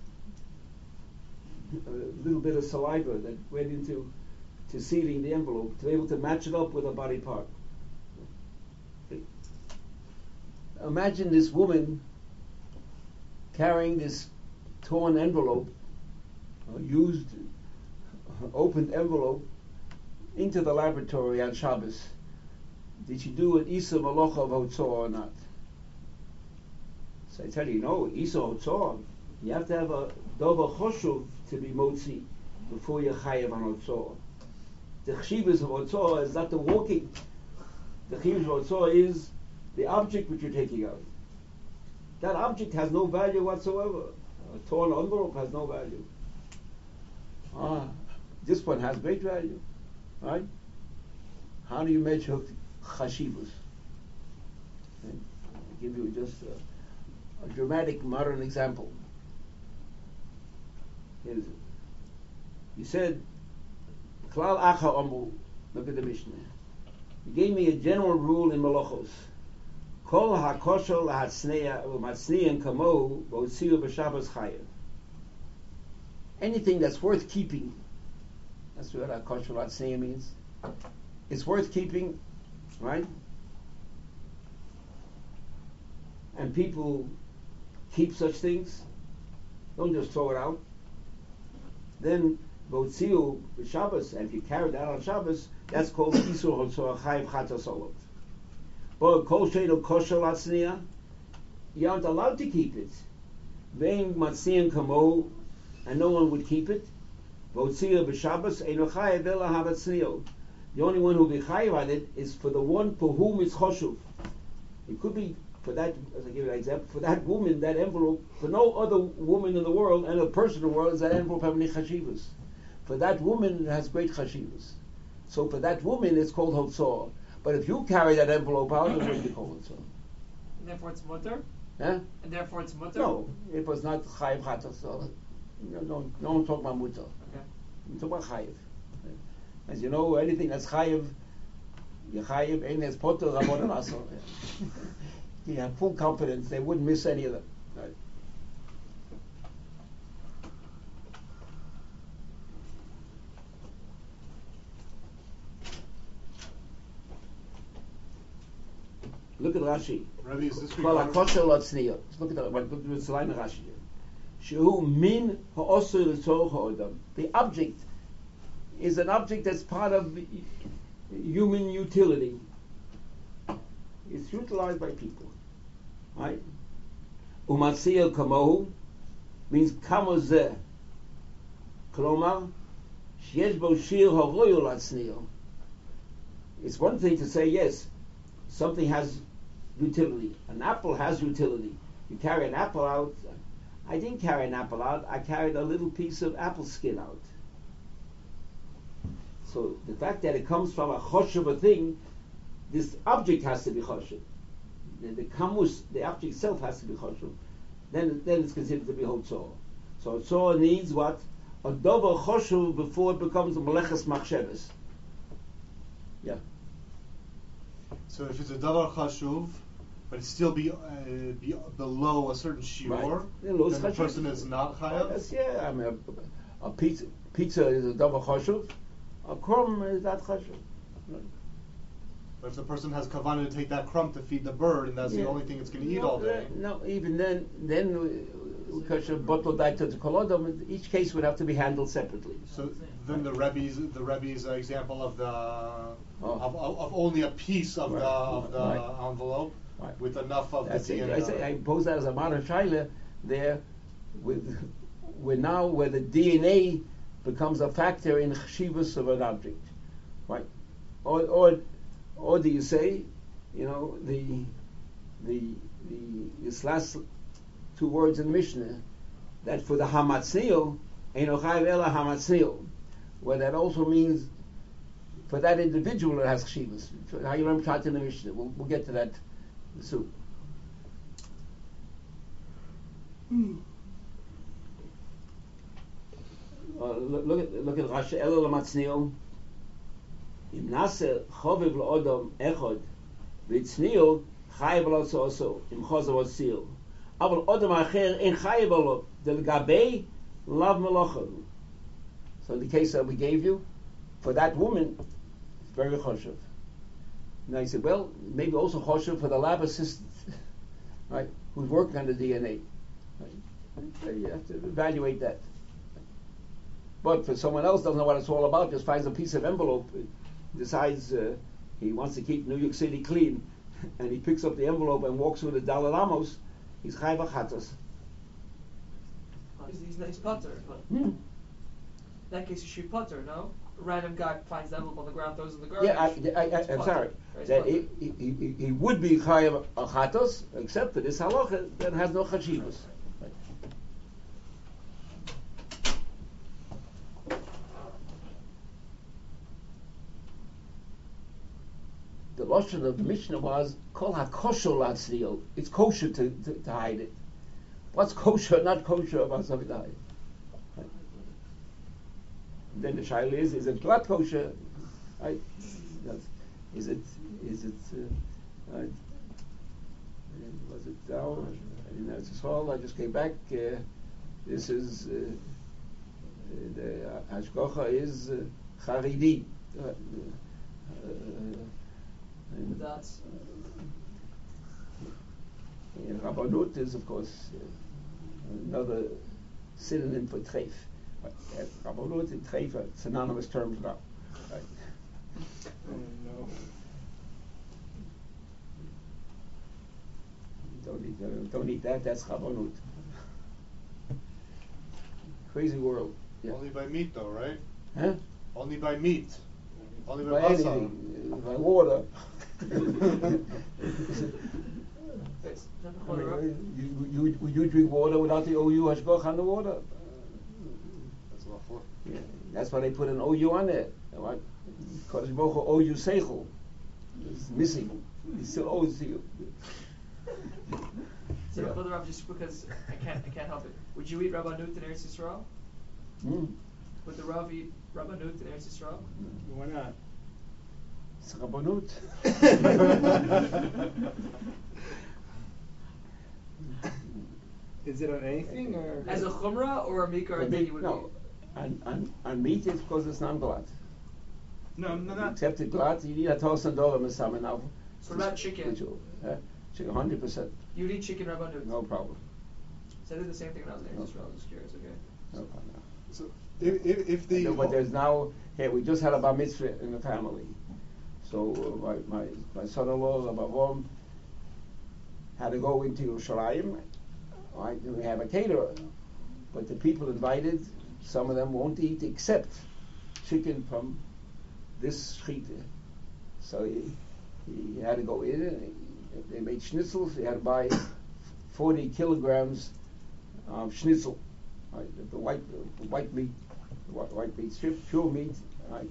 little bit of saliva that went into sealing the envelope, to be able to match it up with a body part. Okay. Imagine this woman carrying this torn envelope, used, opened envelope, into the laboratory on Shabbos. Did she do an Isa Malacha of Hotzor or not? So I tell you, no, Isa Hotzor. You have to have a Dova Choshuv to be Motzi before you're Chayev on Hotzor. The Chshivas of Hotzor is not the walking. The Chshivas of Hotzor is the object which you're taking out. That object has no value whatsoever. A torn envelope has no value. this one has great value, right? How do you measure chashivus? Okay. I'll give you just a dramatic modern example. Here's it. You said, Klal Acha Omu, look at the Mishnah. You gave me a general rule in Malachos. Kol HaKosher LaHatzneya U'Matzneyan Kamo V'Otziu B'Shabbos Chayev. Anything that's worth keeping, that's what HaKosher LaHatzneya means. It's worth keeping, right? And people keep such things. Don't just throw it out. Then V'Otziu B'Shabbos, and if you carry that on Shabbos, that's called Isur Hotzor Chayev Chatas Olot. But Kol Sheinu Kosher Latzniya, you aren't allowed to keep it. Vein Matziyan Kamo, and no one would keep it. V'Otziu B'Shabbos Eino Chayev Ela HaVatzniyo. The only one who will be chayev on it is for the one for whom it's choshuv. It could be for that, as I give you an example, for that woman, that envelope, for no other woman in the world and a person in the world is that envelope having any chashivas. For that woman, it has great chashivas. So for that woman, it's called hotzor. But if you carry that envelope out, it wouldn't be called hotzor. And therefore it's mutter? Huh? And therefore it's mutter? No, it was not chayev chatos. No one talk about mutter. Okay. We talk about chayev. As you know, anything that's chayev, you chayev, and there's potter rabon and asor. You have full confidence; they wouldn't miss any of them. Right. Look at Rashi. Rabbi, is this Kol regarding- hakosher lotzniya. Look at that. Look at the line of Rashi. Shehu min ha'osur l'tzorach ha'odam. The object is an object that's part of human utility. It's utilized by people, right? Umatziyah kamohu means kamozeh. Klomar sheyesh bo shir havoyu latzniya. It's one thing to say yes, something has utility. An apple has utility. You carry an apple out. I didn't carry an apple out. I carried a little piece of apple skin out. So the fact that it comes from a choshev thing, this object has to be choshev. The kamus, the object itself has to be choshev. Then it's considered to be hotzor. So hotzor needs what? A dover choshev before it becomes a meleches machsheves. Yeah. So if it's a davar chashuv, but it still be below a certain shiur, Right. Yeah, lo then the chashuv. person is not chayav. Yes, yeah. I mean, a pizza is a dover choshev. A crumb is not chashuv. But if the person has kavanah to take that crumb to feed the bird, and that's the only thing it's going to eat all day. No, even then because of bottle diet to kolodom, each case would have to be handled separately. So then the Rebbe's example of the of only a piece of the Right. envelope Right. with enough of That's the it. DNA. I pose that as a modern shaila there. We're now where the DNA becomes a factor in chshivus of an object, right? Or do you say, this last two words in the Mishnah, that for the hamatzil, eino chayev ela hamatzil, where that also means for that individual it has chshivus. How you learn pshat in the Mishnah? We'll get to that soon. Look at Rashi. Elo lamatzniel. Im nase chovev laodam echod v'tzniel chayev lo also im chozav otzil. Aval odam acher ein chayev lo del gabei lav melochim. So in the case that we gave you, for that woman, it's very choshev. Now you said, well, maybe also choshev for the lab assistant, right, who's working on the DNA. Right? So you have to evaluate that. But for someone else doesn't know what it's all about, just finds a piece of envelope, decides he wants to keep New York City clean, and he picks up the envelope and walks with the Dalai Lamos, he's chayv achatos. He's putter, but in that case he should putter, no? A random guy finds the envelope on the ground, throws it in the garbage. Yeah, I'm sorry. That he would be chayav achatos, except for this halacha that has no chashivas. Lashon of the Mishnah was Kol HaKosher Latzliel. It's kosher to hide it. What's kosher, not kosher about something to hide? Right. Then the shaila is it not kosher? Right. Is it right. Was it now? It's all. I just came back. This is the hashgacha is Charidi. That's Rabbanut is, of course, another synonym for treif. Rabbanut and treif are synonymous terms now. Right. Oh no. Don't eat that. That's Rabbanut. Crazy world. Yeah. Only by meat, though, right? Huh? Only by meat. Only by By basar. anything, by water. I mean, you drink water without the OU hashgach on the water. That's a lot for. Yeah, that's why they put an OU on there. Right? Kodesh Baruch Hu OU seichel. It's missing. He still owes to you. So, Brother Rav, just because I can't help it. Would you eat Rabbanut in Eretz Yisrael? Would the Rav eat Rabbanut in Eretz Yisrael? Why not? It's Rabbanut. Is it on anything or? As a chumrah or a mikar that you would No, on meat it's because it's non-glad. No, not. Except it glad, you need a $1,000 mesamen now. So what about chicken? Chicken, 100%. You'd eat chicken Rabbanut? No problem. So I did the same thing when I was in No Eretz Yisrael. Just curious, okay? No problem. So if the But there's now, here, we just had a bar mitzvah in the family. So my son-in-law, Rabbi Avraham, had to go into Yerushalayim. Right? And we have a caterer. But the people invited, some of them won't eat except chicken from this shechita. So he had to go in, and they made schnitzels. He had to buy 40 kilograms of schnitzel. Right? The white meat, white meat strip, pure meat. Right?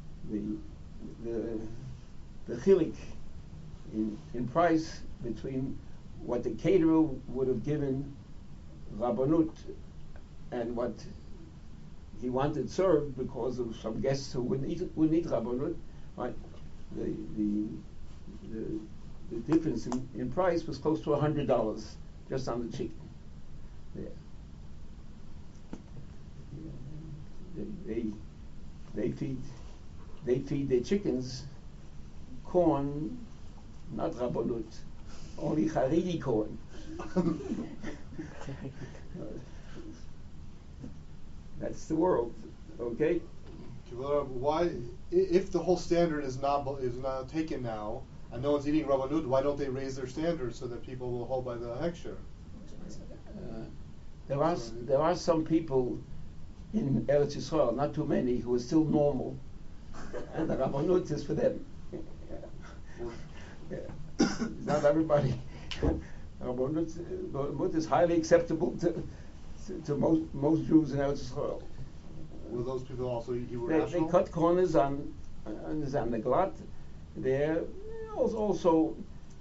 The chilik in price between what the caterer would have given Rabbanut and what he wanted served because of some guests who wouldn't eat Rabbanut, right? The difference in price was close to $100 just on the chicken. Yeah. They feed their chickens corn, not Rabbanut, only Haredi corn. That's the world, okay? Why, if the whole standard is not taken now, and no one's eating Rabbanut, why don't they raise their standards so that people will hold by the hechsher? There are some people in Eretz Yisrael, not too many, who are still normal, and the Rabbanut is for them. Not everybody. Rabbanut is highly acceptable to most Jews in Eretz Yisrael. Will those people also eat Hebrew They national? cut corners on the glut. They're also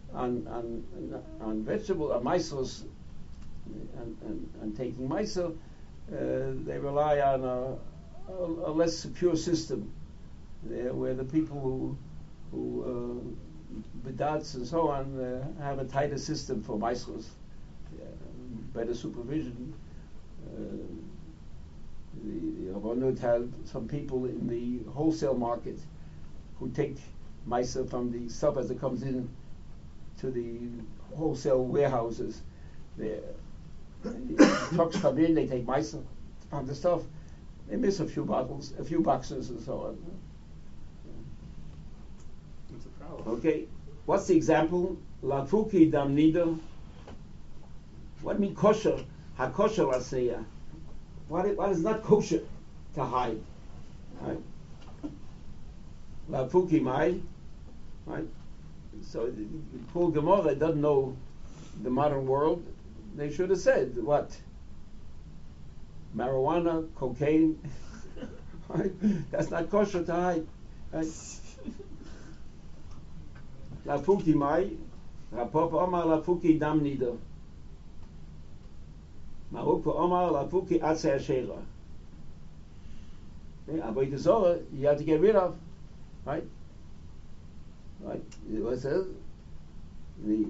on vegetable, on maïsos, and taking maïso. They rely on a less secure system, where the people who bedats and so on have a tighter system for maïsos, better supervision. The Rabbanut had some people in the wholesale market who take maisa from the stuff as it comes in to the wholesale warehouses. The trucks come in, they take maisa on the stuff. They miss a few bottles, a few boxes, and so on. It's a problem. Okay, what's the example? Lafuki dam nida. What mean kosher? Ha-kosher laseya. What is not kosher to hide? Right? Lafuki mai. Right? So the poor Gemara doesn't know the modern world. They should have said what? Marijuana, cocaine. Right? That's not kosher to hide. Right? lafuki mai, Rapop Omar lafuki dam nida. Marukva Omar lafuki atze ashera. Avodah Zorah, you have to get rid of, right? Right? What says the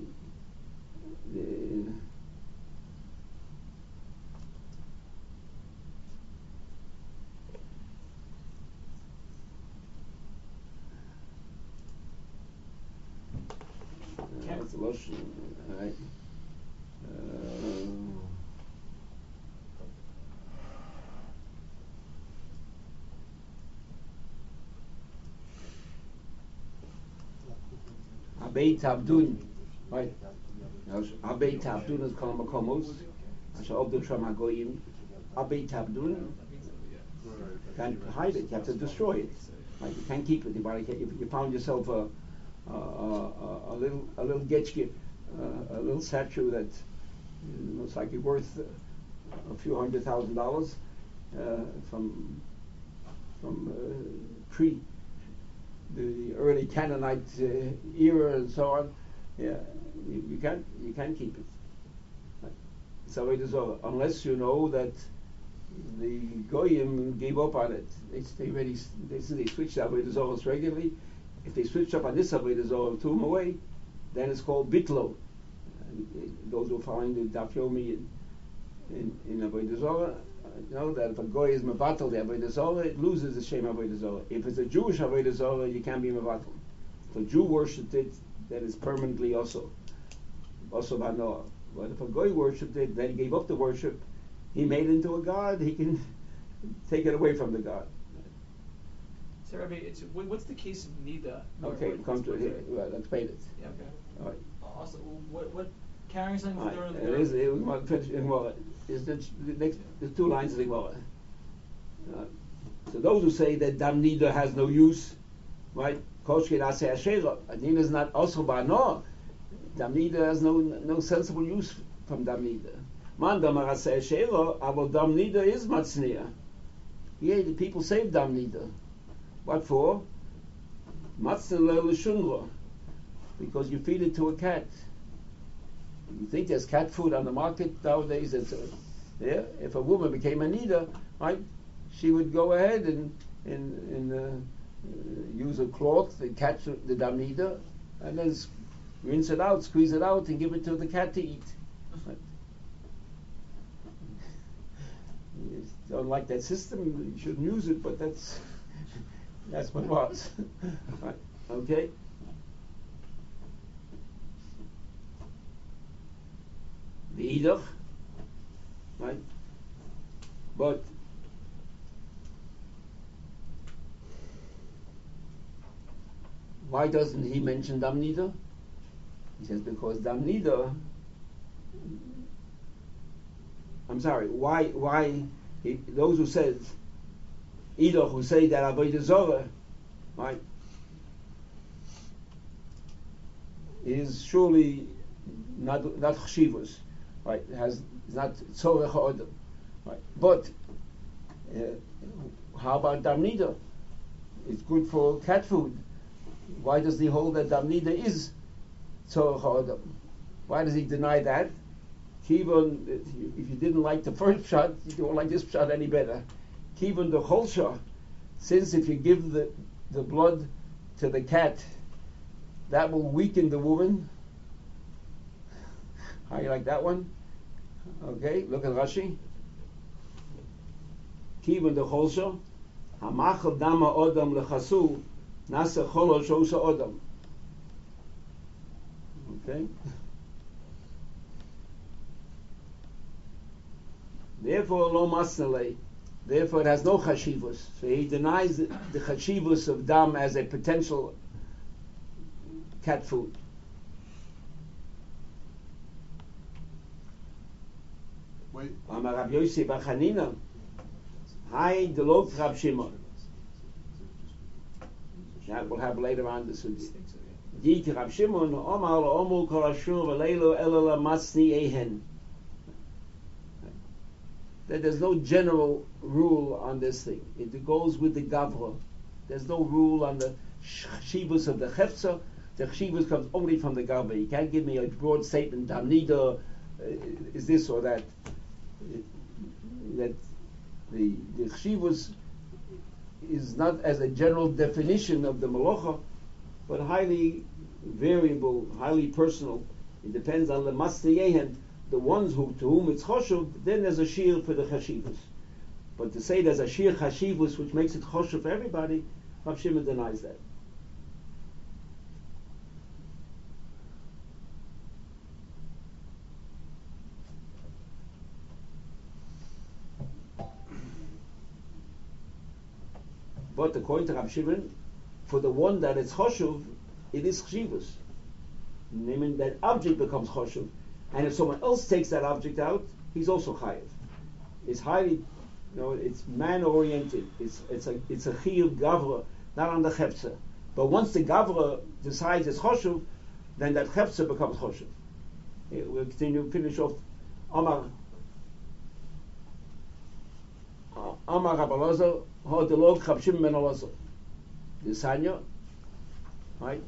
that's a lotion, right? Abei Tabdun, right? Abei Tabdun is called Makomos. Asher Obdu Sham Hagoyim. Abei Tabdun, can't hide it. You have to destroy it. Right? You can't keep it. If you found yourself a little getchke, a little statue that looks like it's worth a few $100,000 from pre the early Canaanite era and so on. Yeah, you can't keep it. Right? So it is over, unless you know that the Goyim gave up on it. They switched Avodah Zorah regularly. If they switched up on this Avodah Zorah, threw them away, then it's called bitlo. Those who find the Daf Yomi in Avodah Zorah know that if a Goy is mevatel the Avodah Zorah, it loses the shame Avodah Zorah. If it's a Jewish Avodah Zorah, you can't be mevatel. If a Jew worshipped it, then it's permanently also banoah. But if a Goy worshipped it, then he gave up the worship, he made it into a god, he can take it away from the god. So Rabbi, what's the case of Nida? Okay, come to it here. Well, explain it. Yeah, okay. All right. Also, what carrying something with Right. the There's two lines of the Gemara. So those who say that Dam Nida has no use, right? Koshke Aseh Ashera. Nida is not also no. Dam Nida has no sensible use from Dam Nida. Man Damar Aseh Ashera, aber Dam Nida is Matzniya. Yeah, the people save Dam Nida. What for? Matzniya L'Shunra. Because you feed it to a cat. You think there's cat food on the market nowadays? If a woman became a nida, right, she would go ahead and use a cloth to catch the dam nida, and then rinse it out, squeeze it out, and give it to the cat to eat. Right. You don't like that system, you shouldn't use it, but that's what it was. Right. Okay. The Idach, right? But why doesn't he mention Dam Nida? He says because Dam Nida. I'm sorry. Why? Those who said Idach who say that Avodah Zorah, right, is surely not chshivus. Right, it's not tzorech ha'odam. Right, but how about Dam Nida? It's good for cat food. Why does he hold that Dam Nida is tzorech ha'odam? Why does he deny that? Even if you didn't like the first shot, you don't like this shot any better. Even the whole shot, since if you give the blood to the cat, that will weaken the woman. How you like that one? Okay, look at Rashi. Kivan the Cholsha, Hamachal Dama Odam Lechasu, Nasa Cholo Shosa Odam. Okay. Therefore, Lo Masnale. Therefore, it has no chashivus. So he denies the chashivus of dam as a potential cat food. Wait. Amar Rabbi Yossi bar Chanina, Hai delot Rab Shimon. That we'll have later on the sugya. Dik Rab Shimon, Omar Omul Kol Ashur V'Leilu Elala Masni Ehen. That there's no general rule on this thing. It goes with the Gavra. There's no rule on the Shivus of the Chefza. The chshivus comes only from the Gabba. You can't give me a broad statement, Damnida is this or that. That the chshivus is not as a general definition of the malacha, but highly variable, highly personal. It depends on the Mastiyehen, the ones to whom it's choshev, then there's a shir for the chashivus. But to say there's a shir chashivus which makes it choshev for everybody, Rav Shimon denies that. But according to Rav Shimon, for the one that is choshev, it is chshivus. Meaning that object becomes choshev, and if someone else takes that object out, he's also chayiv. It's highly, it's man-oriented. It's a chiyuv gavra, not on the chepsa. But once the gavra decides it's choshev, then that chepsa becomes choshev. We'll continue, finish off. Amar Rabbi Elazar, Hodelog Rav Shimon ben Elazar. The Sanya, right?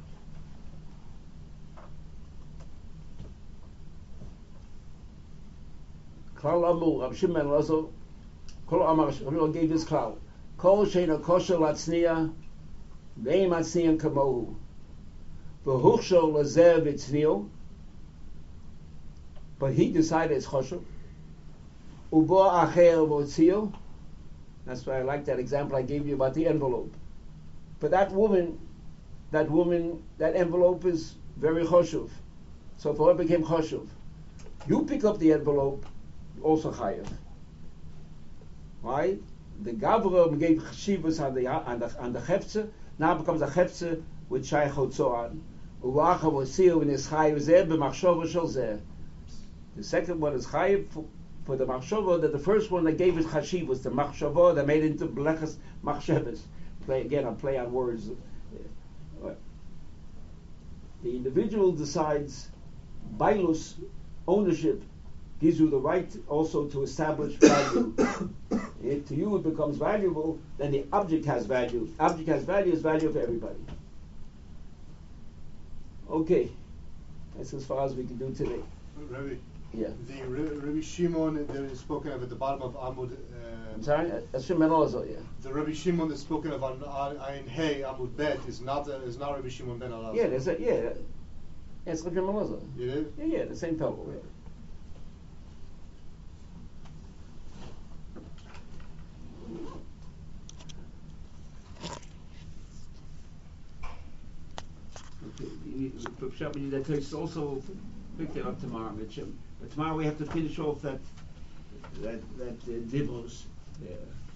Klal Amul Rav Shimon ben Elazar. Kol Amar Rabbi gave this klal. Kol sheina kosher latzniya, ve'im atzniyan kamohu. V'huchshol lazer v'tzniyo. But he decided it's choshev. Ubo acher v'tzio. That's why I like that example I gave you about the envelope. For that woman, that envelope is very choshev. So for her it became choshev. You pick up the envelope, also chayev. Right? The Gavra gave chshivus on the chefze. Now it becomes a chefze with shayach hotzoan. Uvacha v'tzio in his chayev zeh b'machshova shel zeh. The second one is chayev for the machshava, that the first one that gave it chashiv was the machshava that made it into blechas machshavas. I play on words. The individual decides, bailus, ownership, gives you the right also to establish value. If to you it becomes valuable, then the object has value. Object has value is value for everybody. Okay, that's as far as we can do today. Rabbi, yeah. The Rabbi Shimon that is spoken of at the bottom of Amud. I'm sorry, Shimon also, yeah. The Rabbi Shimon that's spoken of on Ayin Hey Amud Bet is not Rabbi Shimon ben Elazar. Yeah, there's it's Rabbi Shimon also. It is? Yeah, the same fellow. Yeah. Okay, we need that text also pick it up tomorrow, Mitchum. But tomorrow we have to finish off that Divros there.